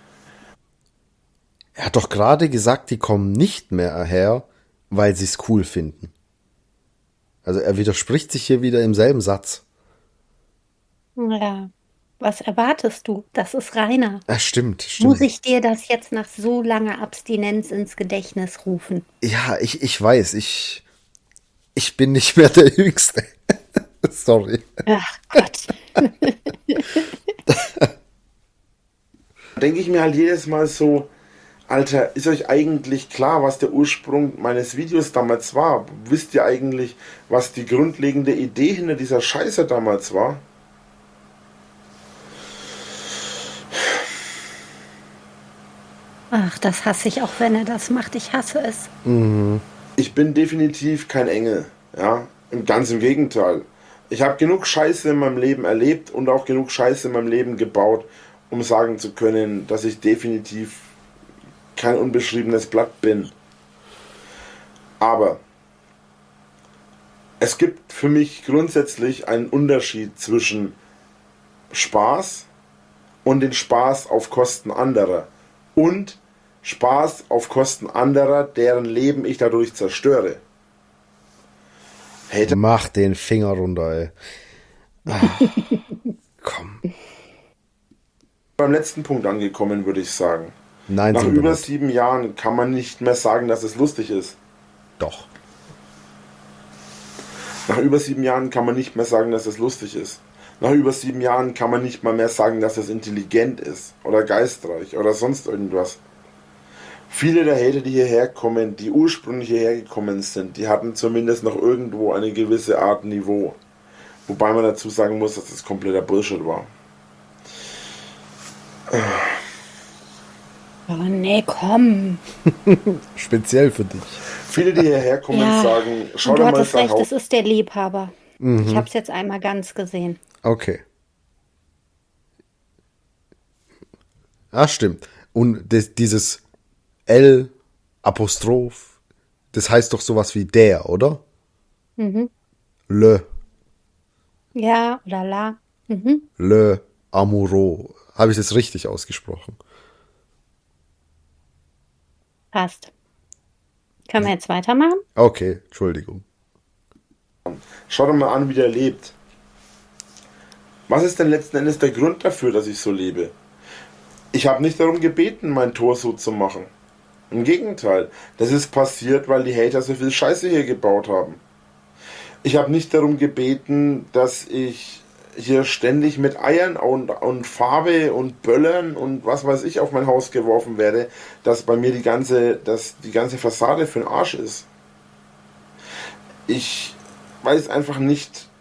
Er hat doch gerade gesagt, die kommen nicht mehr her, weil sie es cool finden. Also er widerspricht sich hier wieder im selben Satz. ja. Was erwartest du? Das ist Rainer. Ja, stimmt, stimmt. Muss ich dir das jetzt nach so langer Abstinenz ins Gedächtnis rufen? Ja, ich, ich weiß, ich, ich bin nicht mehr der Jüngste. Sorry. Ach Gott. Denke ich mir halt jedes Mal so, Alter, ist euch eigentlich klar, was der Ursprung meines Videos damals war? Wisst ihr eigentlich, was die grundlegende Idee hinter dieser Scheiße damals war? Ach, das hasse ich, auch wenn er das macht. Ich hasse es. Ich bin definitiv kein Engel, ja, und ganz im Gegenteil. Ich habe genug Scheiße in meinem Leben erlebt und auch genug Scheiße in meinem Leben gebaut, um sagen zu können, dass ich definitiv kein unbeschriebenes Blatt bin. Aber es gibt für mich grundsätzlich einen Unterschied zwischen Spaß und den Spaß auf Kosten anderer und Spaß auf Kosten anderer, deren Leben ich dadurch zerstöre. Hater. Mach den Finger runter, ey. Ach, komm. Beim letzten Punkt angekommen, würde ich sagen. Nein, Nach sind wir über nicht. sieben Jahren kann man nicht mehr sagen, dass es lustig ist. Doch. Nach über sieben Jahren kann man nicht mehr sagen, dass es lustig ist. Nach über sieben Jahren kann man nicht mal mehr sagen, dass es intelligent ist oder geistreich oder sonst irgendwas. Viele der Hater, die hierher kommen, die ursprünglich hierher gekommen sind, die hatten zumindest noch irgendwo eine gewisse Art Niveau. Wobei man dazu sagen muss, dass das kompletter Bullshit war. Oh nee, komm. Speziell für dich. Viele, die hierher kommen, Ja, sagen, schau du dir mal hattest sein recht, Haus. es ist der Liebhaber. Mhm. Ich habe es jetzt einmal ganz gesehen. Okay. Ah, stimmt. Und das, dieses L Apostroph, das heißt doch sowas wie der, oder? Mhm. Le, Ja, oder la. Mhm. le amoureux. Habe ich das richtig ausgesprochen? Passt. Können wir jetzt weitermachen? Okay, Entschuldigung. Schau dir mal an, wie der lebt. Was ist denn letzten Endes der Grund dafür, dass ich so lebe? Ich habe nicht darum gebeten, mein Tor so zu machen. Im Gegenteil, das ist passiert, weil die Hater so viel Scheiße hier gebaut haben. Ich habe nicht darum gebeten, dass ich hier ständig mit Eiern und, und Farbe und Böllern und was weiß ich auf mein Haus geworfen werde, dass bei mir die ganze, dass die ganze Fassade für den Arsch ist. Ich weiß einfach nicht.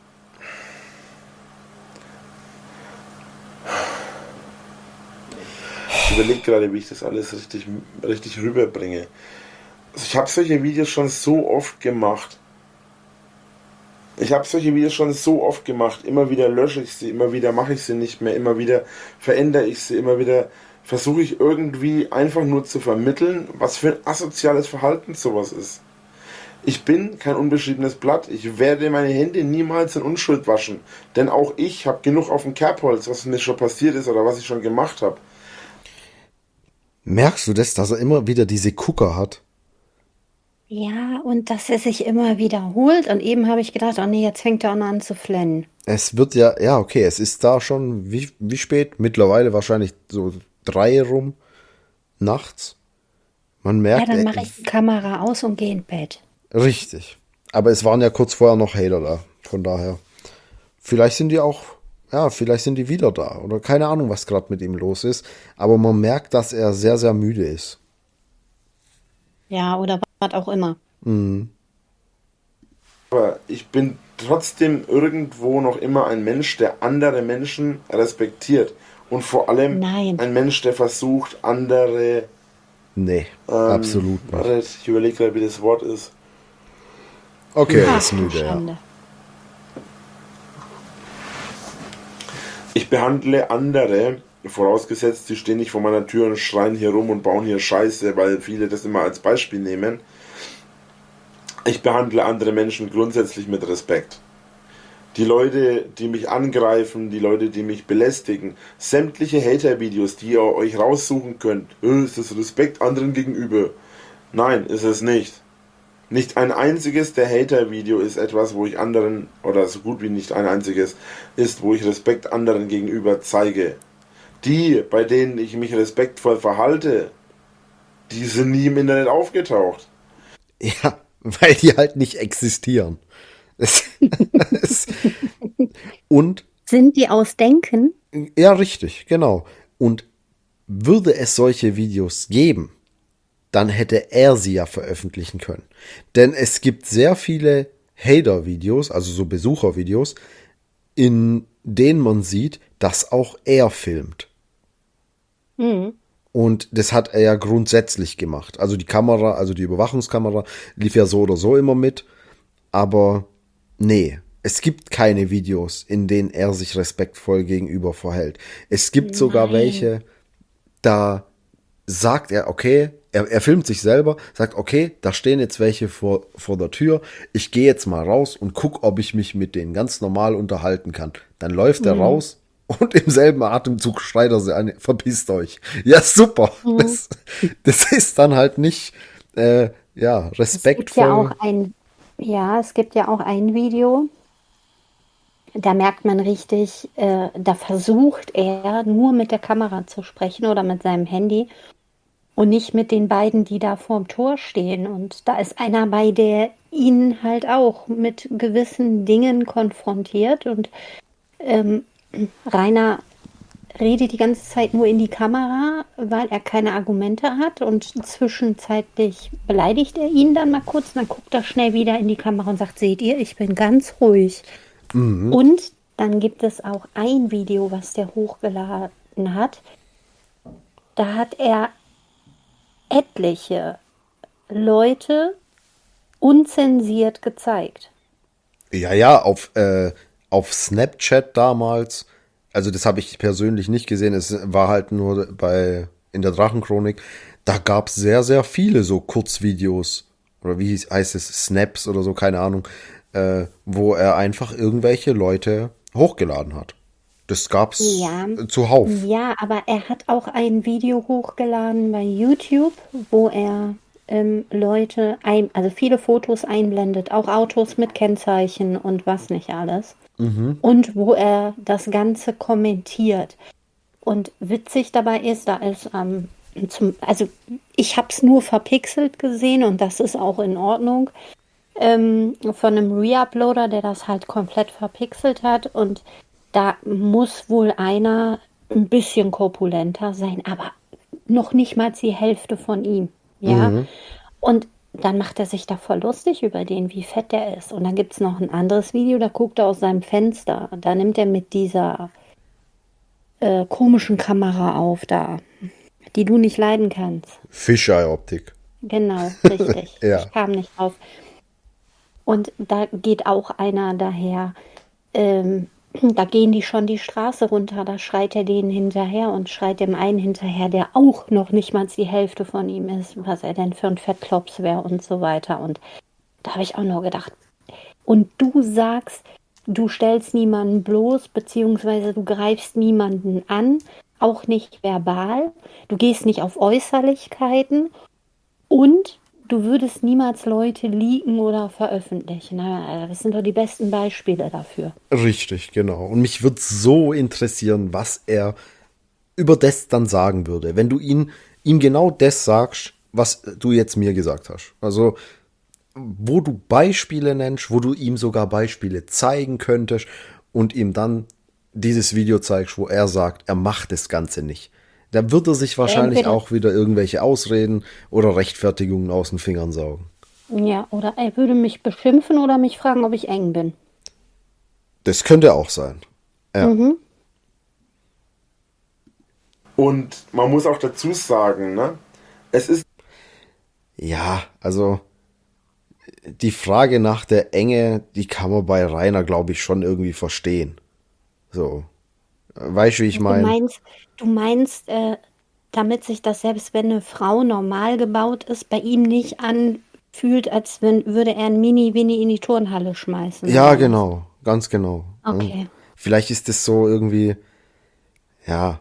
Ich überlege gerade, wie ich das alles richtig, richtig rüberbringe. Also ich habe solche Videos schon so oft gemacht. Ich habe solche Videos schon so oft gemacht. Immer wieder lösche ich sie, immer wieder mache ich sie nicht mehr, immer wieder verändere ich sie, immer wieder versuche ich irgendwie einfach nur zu vermitteln, was für ein asoziales Verhalten sowas ist. Ich bin kein unbeschriebenes Blatt. Ich werde meine Hände niemals in Unschuld waschen. Denn auch ich habe genug auf dem Kerbholz, was mir schon passiert ist oder was ich schon gemacht habe. Merkst du das, dass er immer wieder diese Gucker hat? Ja, und dass er sich immer wiederholt. Und eben habe ich gedacht, oh nee, jetzt fängt er auch noch an zu flennen. Es wird ja, ja, okay, es ist da schon, wie, wie spät? Mittlerweile wahrscheinlich so drei rum nachts. Man Ja, merkt, dann äh, mache ich die Kamera aus und gehe in Bett. richtig. Aber es waren ja kurz vorher noch Hater da. Von daher. Vielleicht sind die auch, ja, vielleicht sind die wieder da. Oder keine Ahnung, was gerade mit ihm los ist. Aber man merkt, dass er sehr, sehr müde ist. Ja, oder was auch immer. Mhm. Aber ich bin trotzdem irgendwo noch immer ein Mensch, der andere Menschen respektiert. Und vor allem Nein. ein Mensch, der versucht, andere... Nee, Ähm, absolut nicht. Warte, ich überlege gerade, wie das Wort ist. Okay, er Ach, ist du müde, ja. Schande. Ich behandle andere, vorausgesetzt, sie stehen nicht vor meiner Tür und schreien hier rum und bauen hier Scheiße, weil viele das immer als Beispiel nehmen. Ich behandle andere Menschen grundsätzlich mit Respekt. Die Leute, die mich angreifen, die Leute, die mich belästigen, sämtliche Hater-Videos, die ihr euch raussuchen könnt, äh, ist das Respekt anderen gegenüber? Nein, ist es nicht. Nicht ein einziges der Hater-Video ist etwas, wo ich anderen, oder so gut wie nicht ein einziges, ist, wo ich Respekt anderen gegenüber zeige. Die, bei denen ich mich respektvoll verhalte, die sind nie im Internet aufgetaucht. Ja, weil die halt nicht existieren. Es, es, und, Sind die aus Denken? ja, richtig, genau. Und würde es solche Videos geben, dann hätte er sie ja veröffentlichen können. Denn es gibt sehr viele Hater-Videos, also so Besucher-Videos, in denen man sieht, dass auch er filmt. Mhm. Und das hat er ja grundsätzlich gemacht. Also die Kamera, also die Überwachungskamera lief ja so oder so immer mit. Aber nee, es gibt keine Videos, in denen er sich respektvoll gegenüber verhält. Es gibt sogar Nein. welche, da sagt er, okay, er, er filmt sich selber, sagt, okay, da stehen jetzt welche vor, vor der Tür, ich gehe jetzt mal raus und guck, ob ich mich mit denen ganz normal unterhalten kann. Dann läuft er raus und im selben Atemzug schreit er sie an, verpisst euch. Ja, super. Das, das ist dann halt nicht, äh, ja, Es gibt ja respektvoll. auch ein, ja, es gibt ja auch ein Video, da merkt man richtig, äh, da versucht er nur mit der Kamera zu sprechen oder mit seinem Handy und nicht mit den beiden, die da vorm Tor stehen. Und da ist einer bei, der ihn halt auch mit gewissen Dingen konfrontiert. Und ähm, Rainer redet die ganze Zeit nur in die Kamera, weil er keine Argumente hat. Und zwischenzeitlich beleidigt er ihn dann mal kurz. Dann guckt er schnell wieder in die Kamera und sagt, seht ihr, ich bin ganz ruhig. Und dann gibt es auch ein Video, was der hochgeladen hat. Da hat er etliche Leute unzensiert gezeigt. Ja, ja, auf, äh, auf Snapchat damals, also das habe ich persönlich nicht gesehen, es war halt nur bei in der Drachenchronik, da gab es sehr, sehr viele so Kurzvideos, oder wie hieß- heißt es, Snaps oder so, keine Ahnung, äh, wo er einfach irgendwelche Leute hochgeladen hat. Das gab's Ja. zuhauf. Ja, aber er hat auch ein Video hochgeladen bei YouTube, wo er ähm, Leute, ein, also viele Fotos einblendet, auch Autos mit Kennzeichen und was nicht alles. Und wo er das Ganze kommentiert. Und witzig dabei ist, da ist ähm, zum, also ich habe es nur verpixelt gesehen und das ist auch in Ordnung. Ähm, von einem Reuploader, der das halt komplett verpixelt hat. Und da muss wohl einer ein bisschen korpulenter sein, aber noch nicht mal die Hälfte von ihm. Ja. Und dann macht er sich da voll lustig über den, wie fett der ist. Und dann gibt es noch ein anderes Video, da guckt er aus seinem Fenster. Da nimmt er mit dieser äh, komischen Kamera auf, da, die du nicht leiden kannst. Fisheye-Optik. Genau, richtig. Ja. Ich kam nicht drauf. Und da geht auch einer daher. Ähm, da gehen die schon die Straße runter. Da schreit er denen hinterher und schreit dem einen hinterher, der auch noch nicht mal die Hälfte von ihm ist, was er denn für ein Fettklops wäre und so weiter. Und da habe ich auch nur gedacht, und du sagst, du stellst niemanden bloß, beziehungsweise du greifst niemanden an, auch nicht verbal. Du gehst nicht auf Äußerlichkeiten und du würdest niemals Leute leaken oder veröffentlichen. Na, das sind doch die besten Beispiele dafür. Richtig, genau. Und mich würde so interessieren, was er über das dann sagen würde, wenn du ihn, ihm genau das sagst, was du jetzt mir gesagt hast. Also, wo du Beispiele nennst, wo du ihm sogar Beispiele zeigen könntest und ihm dann dieses Video zeigst, wo er sagt, er macht das Ganze nicht. Da wird er sich wahrscheinlich Entweder- auch wieder irgendwelche Ausreden oder Rechtfertigungen aus den Fingern saugen. Ja, oder er würde mich beschimpfen oder mich fragen, ob ich eng bin. Das könnte auch sein. Ja. Und man muss auch dazu sagen, ne, es ist Ja, also die Frage nach der Enge, die kann man bei Rainer, glaube ich, schon irgendwie verstehen. So. Weißt du, wie ich Du meine? meinst, du meinst, äh, damit sich das, selbst wenn eine Frau normal gebaut ist, bei ihm nicht anfühlt, als wenn würde er ein Mini-Winnie in die Turnhalle schmeißen. Ja, oder was? genau. Ganz genau. Okay. Und vielleicht ist es so irgendwie, ja.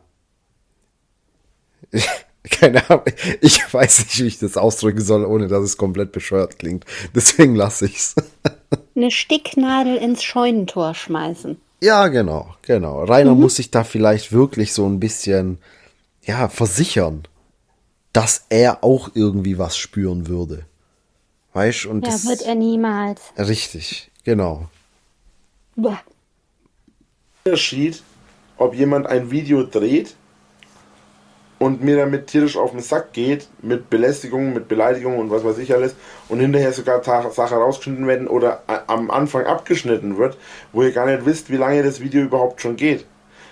Keine Ahnung. Ich weiß nicht, wie ich das ausdrücken soll, ohne dass es komplett bescheuert klingt. Deswegen lasse ich's. Eine Sticknadel ins Scheunentor schmeißen. Ja, genau, genau. Rainer muss sich da vielleicht wirklich so ein bisschen, ja, versichern, dass er auch irgendwie was spüren würde. Weißt du? Und Ja, das wird er niemals. richtig, genau. Uah. Unterschied, ob jemand ein Video dreht und mir damit tierisch auf den Sack geht, mit Belästigung, mit Beleidigung und was weiß ich alles, und hinterher sogar Ta- Sachen rausgeschnitten werden oder a- am Anfang abgeschnitten wird, wo ihr gar nicht wisst, wie lange das Video überhaupt schon geht.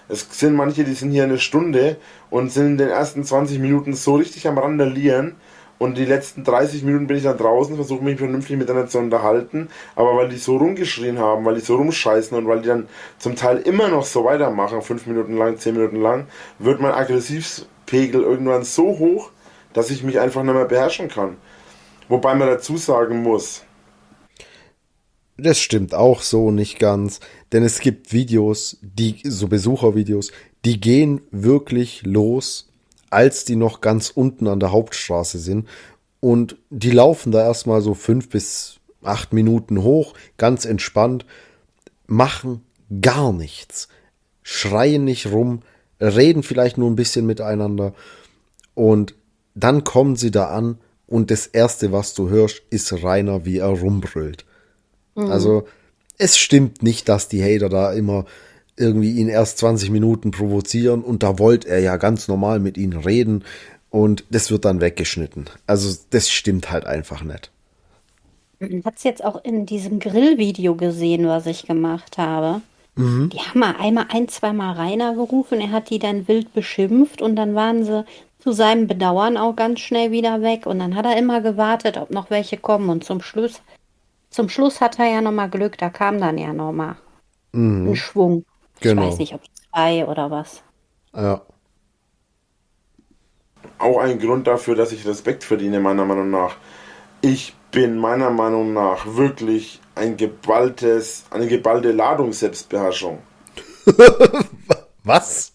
Es sind manche, die sind hier eine Stunde und sind in den ersten zwanzig Minuten so richtig am Randalieren und die letzten dreißig Minuten bin ich dann draußen, versuche mich vernünftig miteinander zu unterhalten, aber weil die so rumgeschrien haben, weil die so rumscheißen und weil die dann zum Teil immer noch so weitermachen, fünf Minuten lang, zehn Minuten lang, wird mein Aggressivpegel irgendwann so hoch, dass ich mich einfach nicht mehr beherrschen kann. Wobei man dazu sagen muss, das stimmt auch so nicht ganz, denn es gibt Videos, die, so Besuchervideos, die gehen wirklich los, als die noch ganz unten an der Hauptstraße sind und die laufen da erstmal so fünf bis acht Minuten hoch, ganz entspannt, machen gar nichts, schreien nicht rum, reden vielleicht nur ein bisschen miteinander und dann kommen sie da an und das Erste, was du hörst, ist Rainer, wie er rumbrüllt. Also es stimmt nicht, dass die Hater da immer irgendwie ihn erst zwanzig Minuten provozieren und da wollte er ja ganz normal mit ihnen reden und das wird dann weggeschnitten. Also das stimmt halt einfach nicht. Hat es jetzt auch in diesem Grillvideo gesehen, was ich gemacht habe. Mhm. Die haben mal einmal ein, zweimal Rainer gerufen, er hat die dann wild beschimpft und dann waren sie zu seinem Bedauern auch ganz schnell wieder weg und dann hat er immer gewartet, ob noch welche kommen und zum Schluss Zum Schluss hat er ja nochmal Glück, da kam dann ja nochmal mhm. ein Schwung. Genau. Ich weiß nicht, ob zwei oder was. Ja. Auch ein Grund dafür, dass ich Respekt verdiene, meiner Meinung nach. Ich bin meiner Meinung nach wirklich ein geballtes, eine geballte Ladung Selbstbeherrschung. Was?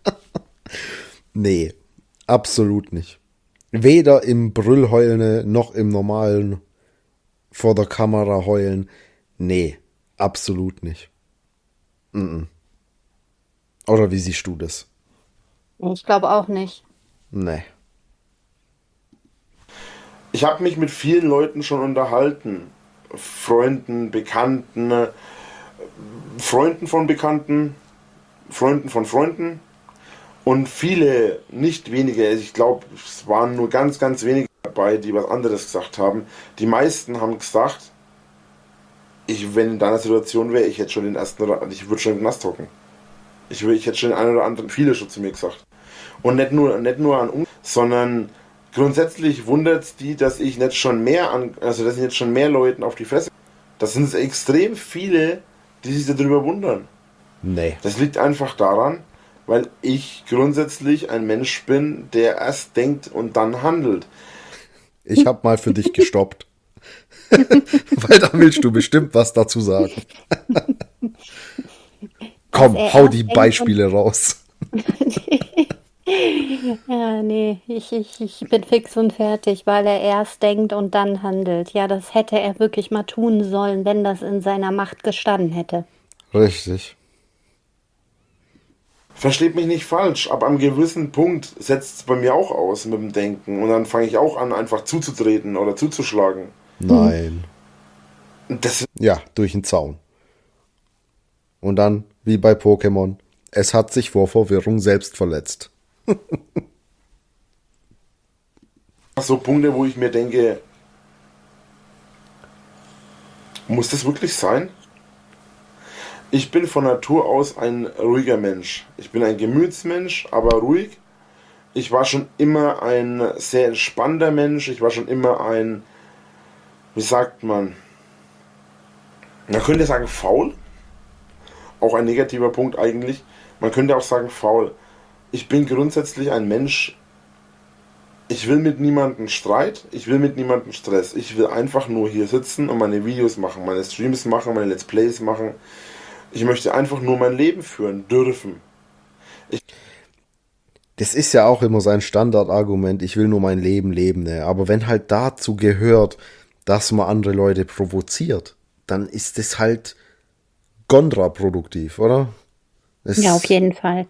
Nee, absolut nicht. Weder im Brüllheulen noch im normalen vor der Kamera heulen. Nee, absolut nicht. Mm-mm. Oder wie siehst du das? Ich glaube auch nicht. Nee. Ich habe mich mit vielen Leuten schon unterhalten. Freunden, Bekannten, Freunden von Bekannten, Freunden von Freunden und viele, nicht wenige, ich glaube, es waren nur ganz, ganz wenige dabei, die was anderes gesagt haben. Die meisten haben gesagt, ich, wenn in deiner Situation wäre, ich hätte schon den ersten oder ich würde schon im Knast hocken. Ich, ich hätte schon den einen oder anderen, viele schon zu mir gesagt. Und nicht nur, nicht nur an uns, sondern grundsätzlich wundert es die, dass ich nicht schon mehr an, also dass ich jetzt schon mehr Leuten auf die Fresse. Das sind extrem viele, die sich darüber wundern. Nee. Das liegt einfach daran, weil ich grundsätzlich ein Mensch bin, der erst denkt und dann handelt. Ich habe mal für dich gestoppt. Weil da willst du bestimmt was dazu sagen. Komm, hau die Beispiele raus. Ja, nee, ich, ich, ich bin fix und fertig, weil er erst denkt und dann handelt. Ja, das hätte er wirklich mal tun sollen, wenn das in seiner Macht gestanden hätte. Richtig. Versteht mich nicht falsch, ab einem gewissen Punkt setzt es bei mir auch aus mit dem Denken und dann fange ich auch an, einfach zuzutreten oder zuzuschlagen. Nein. Das ja, durch den Zaun. Und dann, wie bei Pokémon, es hat sich vor Verwirrung selbst verletzt. So Punkte, wo ich mir denke, muss das wirklich sein? Ich bin von Natur aus ein ruhiger Mensch. Ich bin ein Gemütsmensch, aber ruhig. Ich war schon immer ein sehr entspannter Mensch. Ich war schon immer ein, wie sagt man, man könnte sagen faul. Auch ein negativer Punkt eigentlich. Man könnte auch sagen faul. Ich bin grundsätzlich ein Mensch, ich will mit niemandem Streit, ich will mit niemandem Stress. Ich will einfach nur hier sitzen und meine Videos machen, meine Streams machen, meine Let's Plays machen. Ich möchte einfach nur mein Leben führen dürfen. Ich das ist ja auch immer sein Standardargument, ich will nur mein Leben leben. Ne? Aber wenn halt dazu gehört, dass man andere Leute provoziert, dann ist das halt kontraproduktiv, oder? Das ja, auf jeden Fall.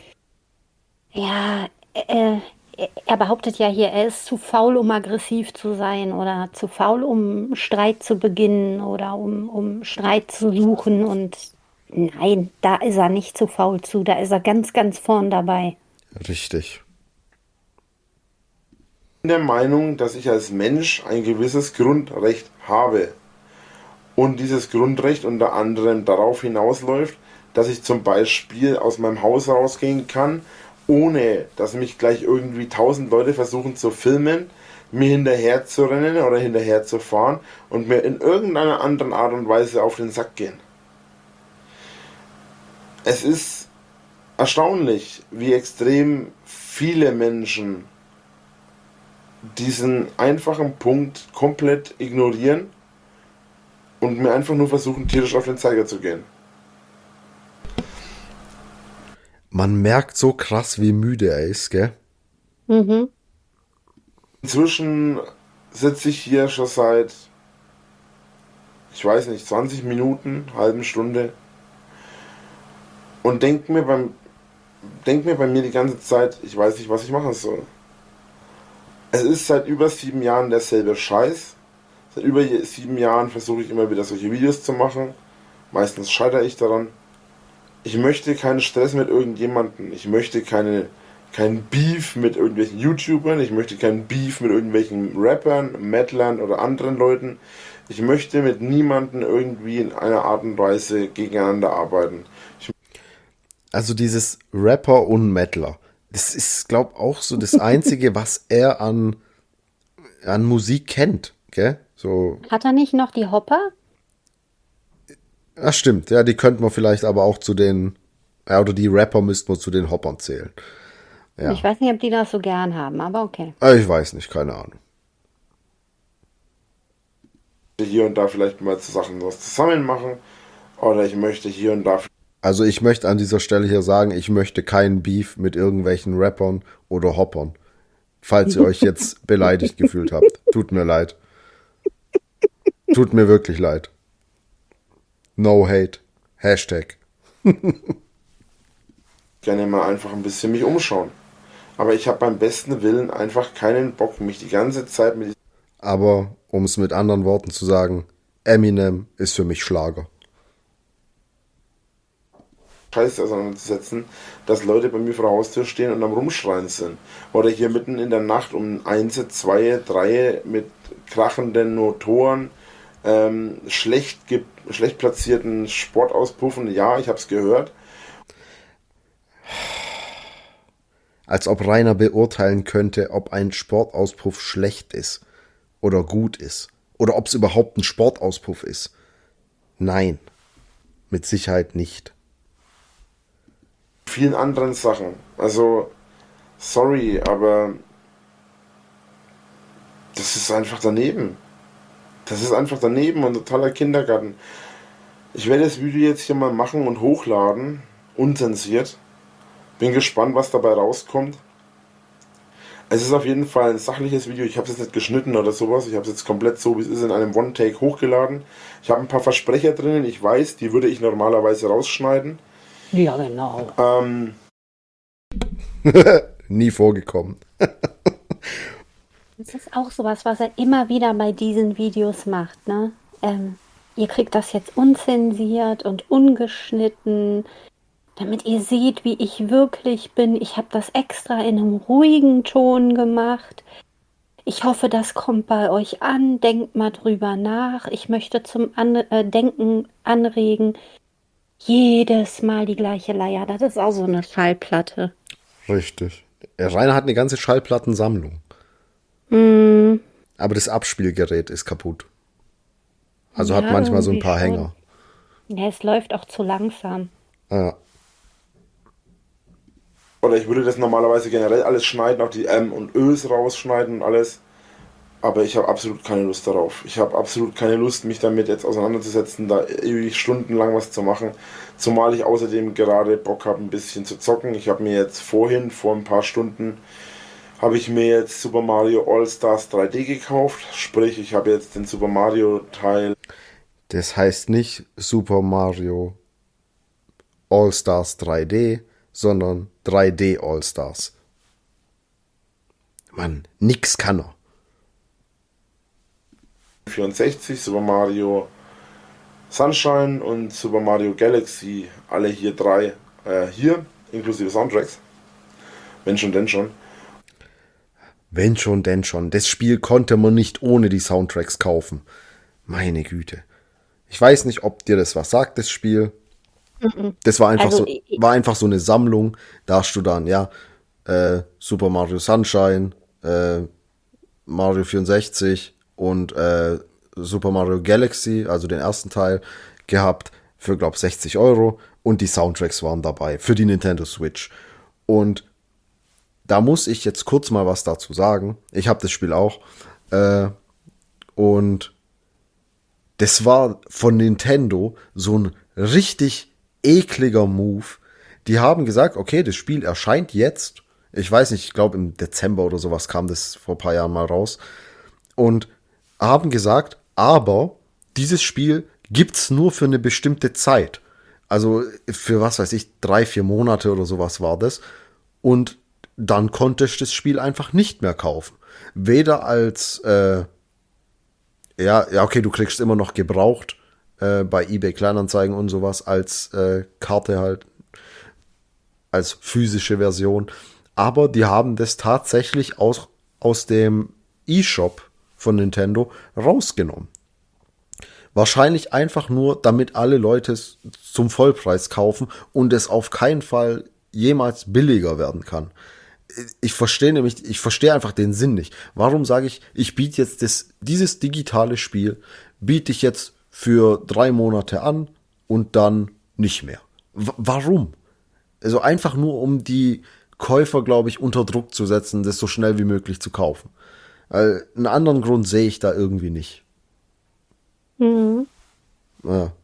Ja, äh, er behauptet ja hier, er ist zu faul, um aggressiv zu sein oder zu faul, um Streit zu beginnen oder um, um Streit zu suchen. Und nein, da ist er nicht zu faul zu, da ist er ganz, ganz vorn dabei. Richtig. Ich bin der Meinung, dass ich als Mensch ein gewisses Grundrecht habe. Und dieses Grundrecht unter anderem darauf hinausläuft, dass ich zum Beispiel aus meinem Haus rausgehen kann, ohne dass mich gleich irgendwie tausend Leute versuchen zu filmen, mir hinterher zu rennen oder hinterher zu fahren und mir in irgendeiner anderen Art und Weise auf den Sack gehen. Es ist erstaunlich, wie extrem viele Menschen diesen einfachen Punkt komplett ignorieren und mir einfach nur versuchen, tierisch auf den Zeiger zu gehen. Man merkt so krass, wie müde er ist, gell? Mhm. Inzwischen sitze ich hier schon seit, ich weiß nicht, zwanzig Minuten, halben Stunde und denke mir beim denk mir bei mir die ganze Zeit, ich weiß nicht, was ich machen soll. Es ist seit über sieben Jahren derselbe Scheiß. Seit über sieben Jahren versuche ich immer wieder solche Videos zu machen. Meistens scheitere ich daran. Ich möchte keinen Stress mit irgendjemandem. Ich möchte keine, keinen Beef mit irgendwelchen YouTubern. Ich möchte keinen Beef mit irgendwelchen Rappern, Metlern oder anderen Leuten. Ich möchte mit niemandem irgendwie in einer Art und Weise gegeneinander arbeiten. Ich Also dieses Rapper und Mettler, das ist, glaube ich, auch so das Einzige, was er an, an Musik kennt, gell? So. Hat er nicht noch die Hopper? Ach stimmt, ja, die könnte man vielleicht aber auch zu den, ja, oder die Rapper müsste man zu den Hoppern zählen. Ja. Ich weiß nicht, ob die das so gern haben, aber okay. Ich weiß nicht, keine Ahnung. hier und da vielleicht mal zu Sachen was zusammen machen oder ich möchte hier und da. Also ich möchte an dieser Stelle hier sagen, ich möchte keinen Beef mit irgendwelchen Rappern oder Hoppern. Falls ihr euch jetzt beleidigt gefühlt habt. Tut mir leid. Tut mir wirklich leid. No hate. Hashtag. Gerne mal einfach ein bisschen mich umschauen. Aber ich habe beim besten Willen einfach keinen Bock, mich die ganze Zeit mit... Aber um es mit anderen Worten zu sagen, Eminem ist für mich Schlager. Scheiße auseinanderzusetzen, dass Leute bei mir vor der Haustür stehen und am Rumschreien sind. Oder hier mitten in der Nacht um eins, zwei, drei mit krachenden Motoren, ähm, schlecht, schlecht platzierten Sportauspuffen. Ja, ich hab's gehört. Als ob Rainer beurteilen könnte, ob ein Sportauspuff schlecht ist oder gut ist. Oder ob es überhaupt ein Sportauspuff ist. Nein, mit Sicherheit nicht. Vielen anderen Sachen. Also, sorry, aber das ist einfach daneben. Das ist einfach daneben und totaler Kindergarten. Ich werde das Video jetzt hier mal machen und hochladen, unzensiert. Bin gespannt, was dabei rauskommt. Es ist auf jeden Fall ein sachliches Video. Ich habe es jetzt nicht geschnitten oder sowas. Ich habe es jetzt komplett so, wie es ist, in einem One-Take hochgeladen. Ich habe ein paar Versprecher drinnen. Ich weiß, die würde ich normalerweise rausschneiden. Ja, genau. Ähm, Nie vorgekommen. Das ist auch sowas, was er immer wieder bei diesen Videos macht, ne? Ähm, ihr kriegt das jetzt unzensiert und ungeschnitten, damit ihr seht, wie ich wirklich bin. Ich habe das extra in einem ruhigen Ton gemacht. Ich hoffe, das kommt bei euch an. Denkt mal drüber nach. Ich möchte zum an äh, Denken anregen. Jedes Mal die gleiche Leier. Das ist auch so eine Schallplatte. Richtig. Der Rainer hat eine ganze Schallplattensammlung. Mm. Aber das Abspielgerät ist kaputt. Also Ja, hat manchmal so ein irgendwie paar schon. Hänger. Ja, es läuft auch zu langsam. Ja. oder ich würde das normalerweise generell alles schneiden, auch die M und Ös rausschneiden und alles. Aber ich habe absolut keine Lust darauf. Ich habe absolut keine Lust, mich damit jetzt auseinanderzusetzen, da ewig stundenlang was zu machen. Zumal ich außerdem gerade Bock habe, ein bisschen zu zocken. Ich habe mir jetzt vorhin, vor ein paar Stunden, habe ich mir jetzt Super Mario All-Stars drei D gekauft. Sprich, ich habe jetzt den Super Mario Teil. Das heißt nicht Super Mario All-Stars drei D, sondern drei D All-Stars. Mann, nix kann er. vierundsechzig, Super Mario Sunshine und Super Mario Galaxy, alle hier drei, äh, hier, inklusive Soundtracks. Wenn schon, denn schon. Wenn schon, denn schon. Das Spiel konnte man nicht ohne die Soundtracks kaufen. Meine Güte. Ich weiß nicht, ob dir das was sagt, das Spiel. Das war einfach Also, so, i- i- war einfach so eine Sammlung. Da hast du dann, ja, äh, Super Mario Sunshine, äh, Mario vierundsechzig und äh, Super Mario Galaxy, also den ersten Teil, gehabt für, glaub, sechzig Euro. Und die Soundtracks waren dabei für die Nintendo Switch. Und da muss ich jetzt kurz mal was dazu sagen. Ich habe das Spiel auch. Äh, und das war von Nintendo so ein richtig ekliger Move. Die haben gesagt, okay, das Spiel erscheint jetzt. Ich weiß nicht, ich glaube im Dezember oder sowas kam das vor ein paar Jahren mal raus. Und haben gesagt, aber dieses Spiel gibt's nur für eine bestimmte Zeit. Also für was weiß ich, drei, vier Monate oder sowas war das. Und dann konntest du das Spiel einfach nicht mehr kaufen. Weder als äh, ja, ja, okay, du kriegst immer noch gebraucht äh, bei eBay Kleinanzeigen und sowas als äh, Karte halt, als physische Version. Aber die haben das tatsächlich aus, aus dem eShop von Nintendo rausgenommen. Wahrscheinlich einfach nur, damit alle Leute es zum Vollpreis kaufen und es auf keinen Fall jemals billiger werden kann. Ich verstehe nämlich, ich verstehe einfach den Sinn nicht. Warum sage ich, ich biete jetzt das, dieses digitale Spiel, biete ich jetzt für drei Monate an und dann nicht mehr? W- warum? Also einfach nur, um die Käufer, glaube ich, unter Druck zu setzen, das so schnell wie möglich zu kaufen. Äh, einen anderen Grund sehe ich da irgendwie nicht. Ja.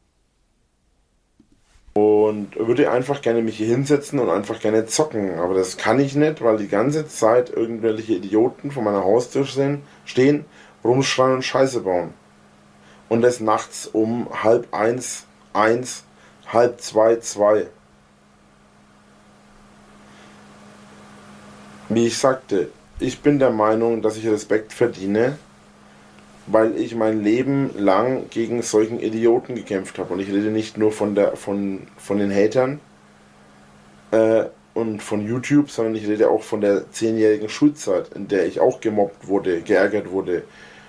Und würde einfach gerne mich hier hinsetzen und einfach gerne zocken. Aber das kann ich nicht, weil die ganze Zeit irgendwelche Idioten vor meiner Haustür stehen, stehen, rumschreien und Scheiße bauen. Und das nachts um halb eins, eins, halb zwei, zwei. Wie ich sagte, ich bin der Meinung, dass ich Respekt verdiene, weil ich mein Leben lang gegen solchen Idioten gekämpft habe. Und ich rede nicht nur von, der, von, von den Hatern äh, und von YouTube, sondern ich rede auch von der zehnjährigen Schulzeit, in der ich auch gemobbt wurde, geärgert wurde.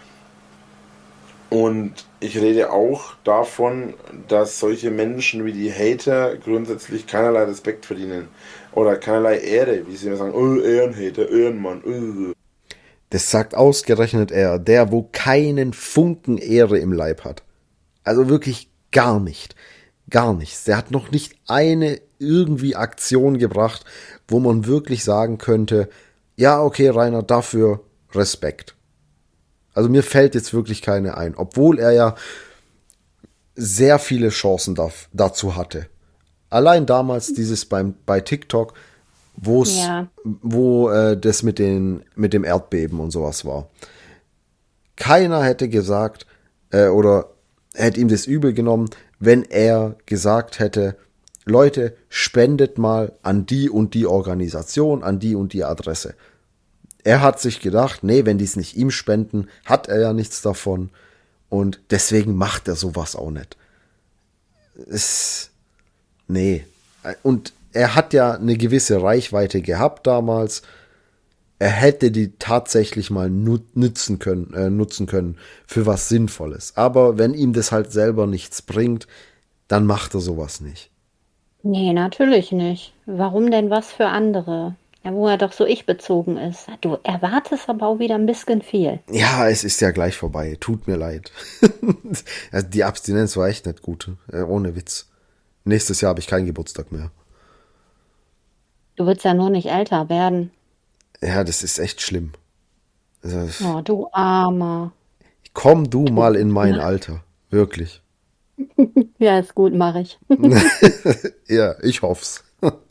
Und ich rede auch davon, dass solche Menschen wie die Hater grundsätzlich keinerlei Respekt verdienen. Oder keinerlei Ehre, wie sie immer sagen, oh, Ehrenhater, Ehrenmann, oh. Das sagt ausgerechnet er, der, wo keinen Funken Ehre im Leib hat. Also wirklich gar nicht. Gar nichts. Der hat noch nicht eine irgendwie Aktion gebracht, wo man wirklich sagen könnte, ja, okay, Rainer, dafür Respekt. Also mir fällt jetzt wirklich keine ein, obwohl er ja sehr viele Chancen da, dazu hatte. Allein damals dieses beim, bei TikTok, wo's, Ja. wo äh, das mit, den, mit dem Erdbeben und sowas war. Keiner hätte gesagt, äh, oder hätte ihm das übel genommen, wenn er gesagt hätte, Leute, spendet mal an die und die Organisation, an die und die Adresse. Er hat sich gedacht, nee, wenn die es nicht ihm spenden, hat er ja nichts davon. Und deswegen macht er sowas auch nicht. Es, nee. Und er hat ja eine gewisse Reichweite gehabt damals. Er hätte die tatsächlich mal nutzen können, äh, nutzen können für was Sinnvolles. Aber wenn ihm das halt selber nichts bringt, dann macht er sowas nicht. Nee, natürlich nicht. Warum denn was für andere? Ja, wo er doch so ich-bezogen ist. Du erwartest aber auch wieder ein bisschen viel. Ja, es ist ja gleich vorbei. Tut mir leid. Also die Abstinenz war echt nicht gut. Äh, ohne Witz. Nächstes Jahr habe ich keinen Geburtstag mehr. Du willst ja nur nicht älter werden. Ja, das ist echt schlimm. Also, Oh, du Armer. komm du mal in mein Alter. Wirklich. Ja, ist gut, mache ich. Ja, ich hoff's.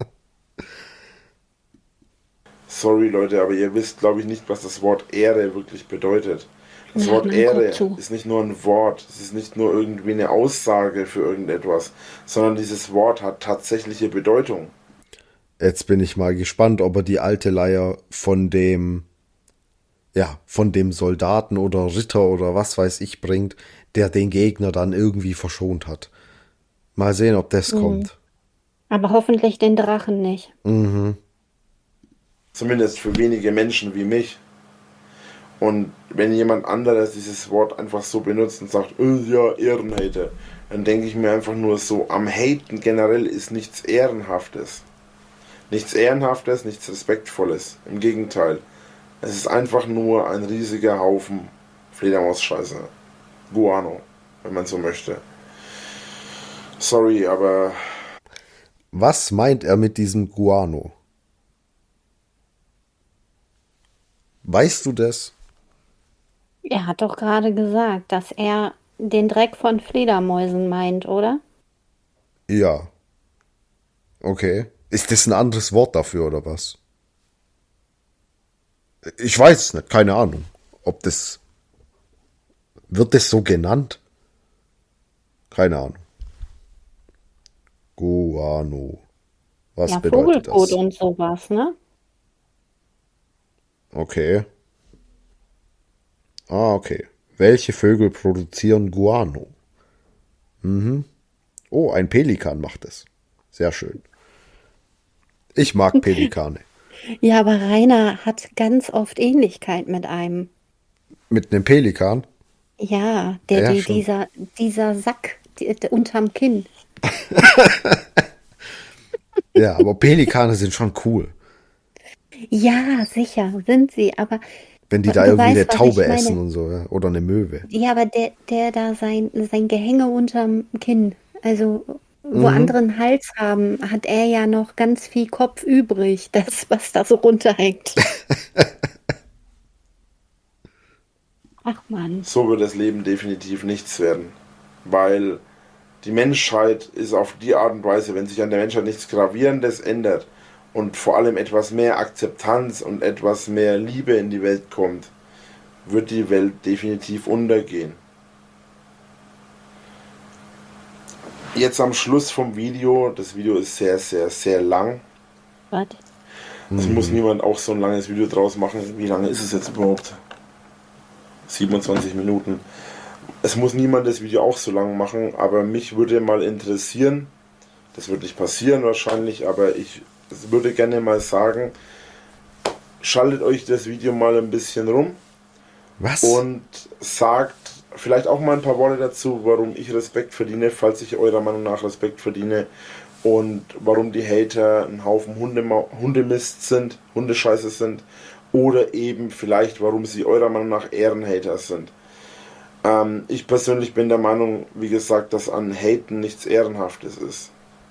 Sorry Leute, aber ihr wisst, glaube ich, nicht, was das Wort Ehre wirklich bedeutet. Das Ja, Wort Mann, Ehre guck zu. ist nicht nur ein Wort, es ist nicht nur irgendwie eine Aussage für irgendetwas, sondern dieses Wort hat tatsächliche Bedeutung. Jetzt bin ich mal gespannt, ob er die alte Leier von dem, ja, von dem Soldaten oder Ritter oder was weiß ich bringt, der den Gegner dann irgendwie verschont hat. Mal sehen, ob das kommt. Aber hoffentlich den Drachen nicht. Zumindest für wenige Menschen wie mich. Und wenn jemand anderes dieses Wort einfach so benutzt und sagt, oh ja, Ehrenhater, dann denke ich mir einfach nur so, am Haten generell ist nichts Ehrenhaftes. Nichts Ehrenhaftes, nichts Respektvolles. Im Gegenteil. Es ist einfach nur ein riesiger Haufen Fledermausscheiße. Guano, wenn man so möchte. Sorry, aber... Was meint er mit diesem Guano? Weißt du das? Er hat doch gerade gesagt, dass er den Dreck von Fledermäusen meint, oder? Ja. Okay. Ist das ein anderes Wort dafür oder was? Ich weiß es nicht, keine Ahnung. Ob das... Wird das so genannt? Keine Ahnung. Guano. Was Ja, bedeutet Vogelkot das? und sowas, ne? Okay. Ah, okay. Welche Vögel produzieren Guano? Mhm. Oh, ein Pelikan macht es. Sehr schön. Ich mag Pelikane. Ja, aber Rainer hat ganz oft Ähnlichkeit mit einem. Mit einem Pelikan? Ja, der, Ja, die, schon. dieser, dieser Sack die, der unterm Kinn. Ja, aber Pelikane sind schon cool. Ja, sicher, sind sie, aber Wenn die du da irgendwie weißt, eine was ich Taube meine. essen und so, ja? Oder eine Möwe. Ja, aber der, der da sein, sein Gehänge unterm Kinn, also wo Mhm. andere einen Hals haben, hat er ja noch ganz viel Kopf übrig, das, was da so runterhängt. Ach Mann. So wird das Leben definitiv nichts werden. Weil die Menschheit ist auf die Art und Weise, wenn sich an der Menschheit nichts Gravierendes ändert und vor allem etwas mehr Akzeptanz und etwas mehr Liebe in die Welt kommt, wird die Welt definitiv untergehen. Jetzt am Schluss vom Video, das Video ist sehr, sehr, sehr lang. Was? Es muss niemand auch so ein langes Video draus machen. Wie lange ist es jetzt überhaupt? siebenundzwanzig Minuten. Es muss niemand das Video auch so lang machen, aber mich würde mal interessieren, das wird nicht passieren wahrscheinlich, aber ich würde gerne mal sagen, schaltet euch das Video mal ein bisschen rum Was? und sagt vielleicht auch mal ein paar Worte dazu, warum ich Respekt verdiene, falls ich eurer Meinung nach Respekt verdiene und warum die Hater ein Haufen Hundema Hundemist sind, Hundescheiße sind oder eben vielleicht warum sie eurer Meinung nach Ehrenhater sind. Ähm, ich persönlich bin der Meinung, wie gesagt, dass an Haten nichts Ehrenhaftes ist.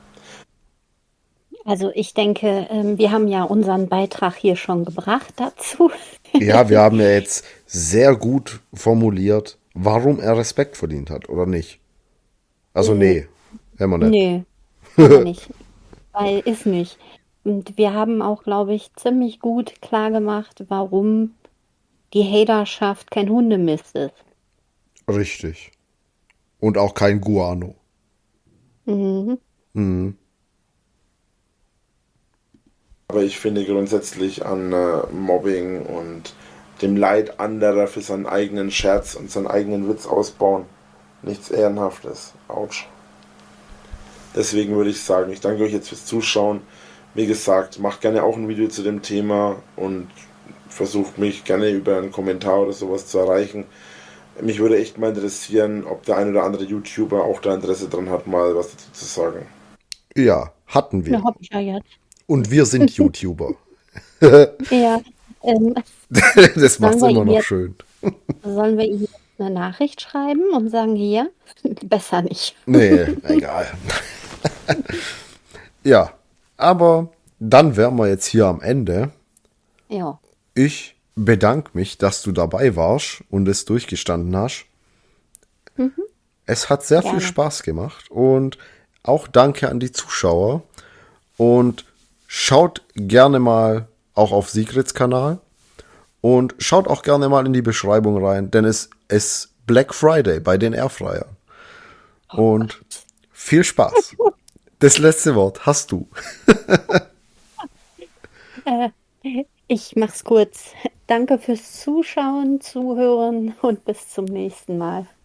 Also ich denke, ähm, wir haben ja unseren Beitrag hier schon gebracht dazu. Ja, wir haben ja jetzt sehr gut formuliert, warum er Respekt verdient hat, oder nicht? Also nee, haben wir nicht. Nee, aber nicht. Weil ist nicht. Und wir haben auch, glaube ich, ziemlich gut klar gemacht, warum die Haterschaft kein Hundemist ist. Richtig. Und auch kein Guano. Mhm. Mhm. Aber ich finde grundsätzlich an äh, Mobbing und dem Leid anderer für seinen eigenen Scherz und seinen eigenen Witz ausbauen nichts Ehrenhaftes. Autsch. Deswegen würde ich sagen, ich danke euch jetzt fürs Zuschauen. Wie gesagt, macht gerne auch ein Video zu dem Thema und versucht mich gerne über einen Kommentar oder sowas zu erreichen. Mich würde echt mal interessieren, ob der ein oder andere YouTuber auch da Interesse dran hat, mal was dazu zu sagen. Ja, hatten wir. Ja, hab ich ja jetzt. Und wir sind YouTuber. Ja, ähm, Das macht's Sollen wir immer noch jetzt- schön. sollen wir ihm eine Nachricht schreiben und sagen, hier, besser nicht. Nee, egal. Ja, aber dann wären wir jetzt hier am Ende. Ja, Ich bedanke mich, dass du dabei warst und es durchgestanden hast. Es hat sehr Gerne. viel Spaß gemacht und auch danke an die Zuschauer. Und schaut gerne mal auch auf Sigrids Kanal und schaut auch gerne mal in die Beschreibung rein, denn es ist Black Friday bei den Airfryern. Und viel Spaß. Das letzte Wort hast du. ich mach's kurz. Danke fürs Zuschauen, Zuhören und bis zum nächsten Mal.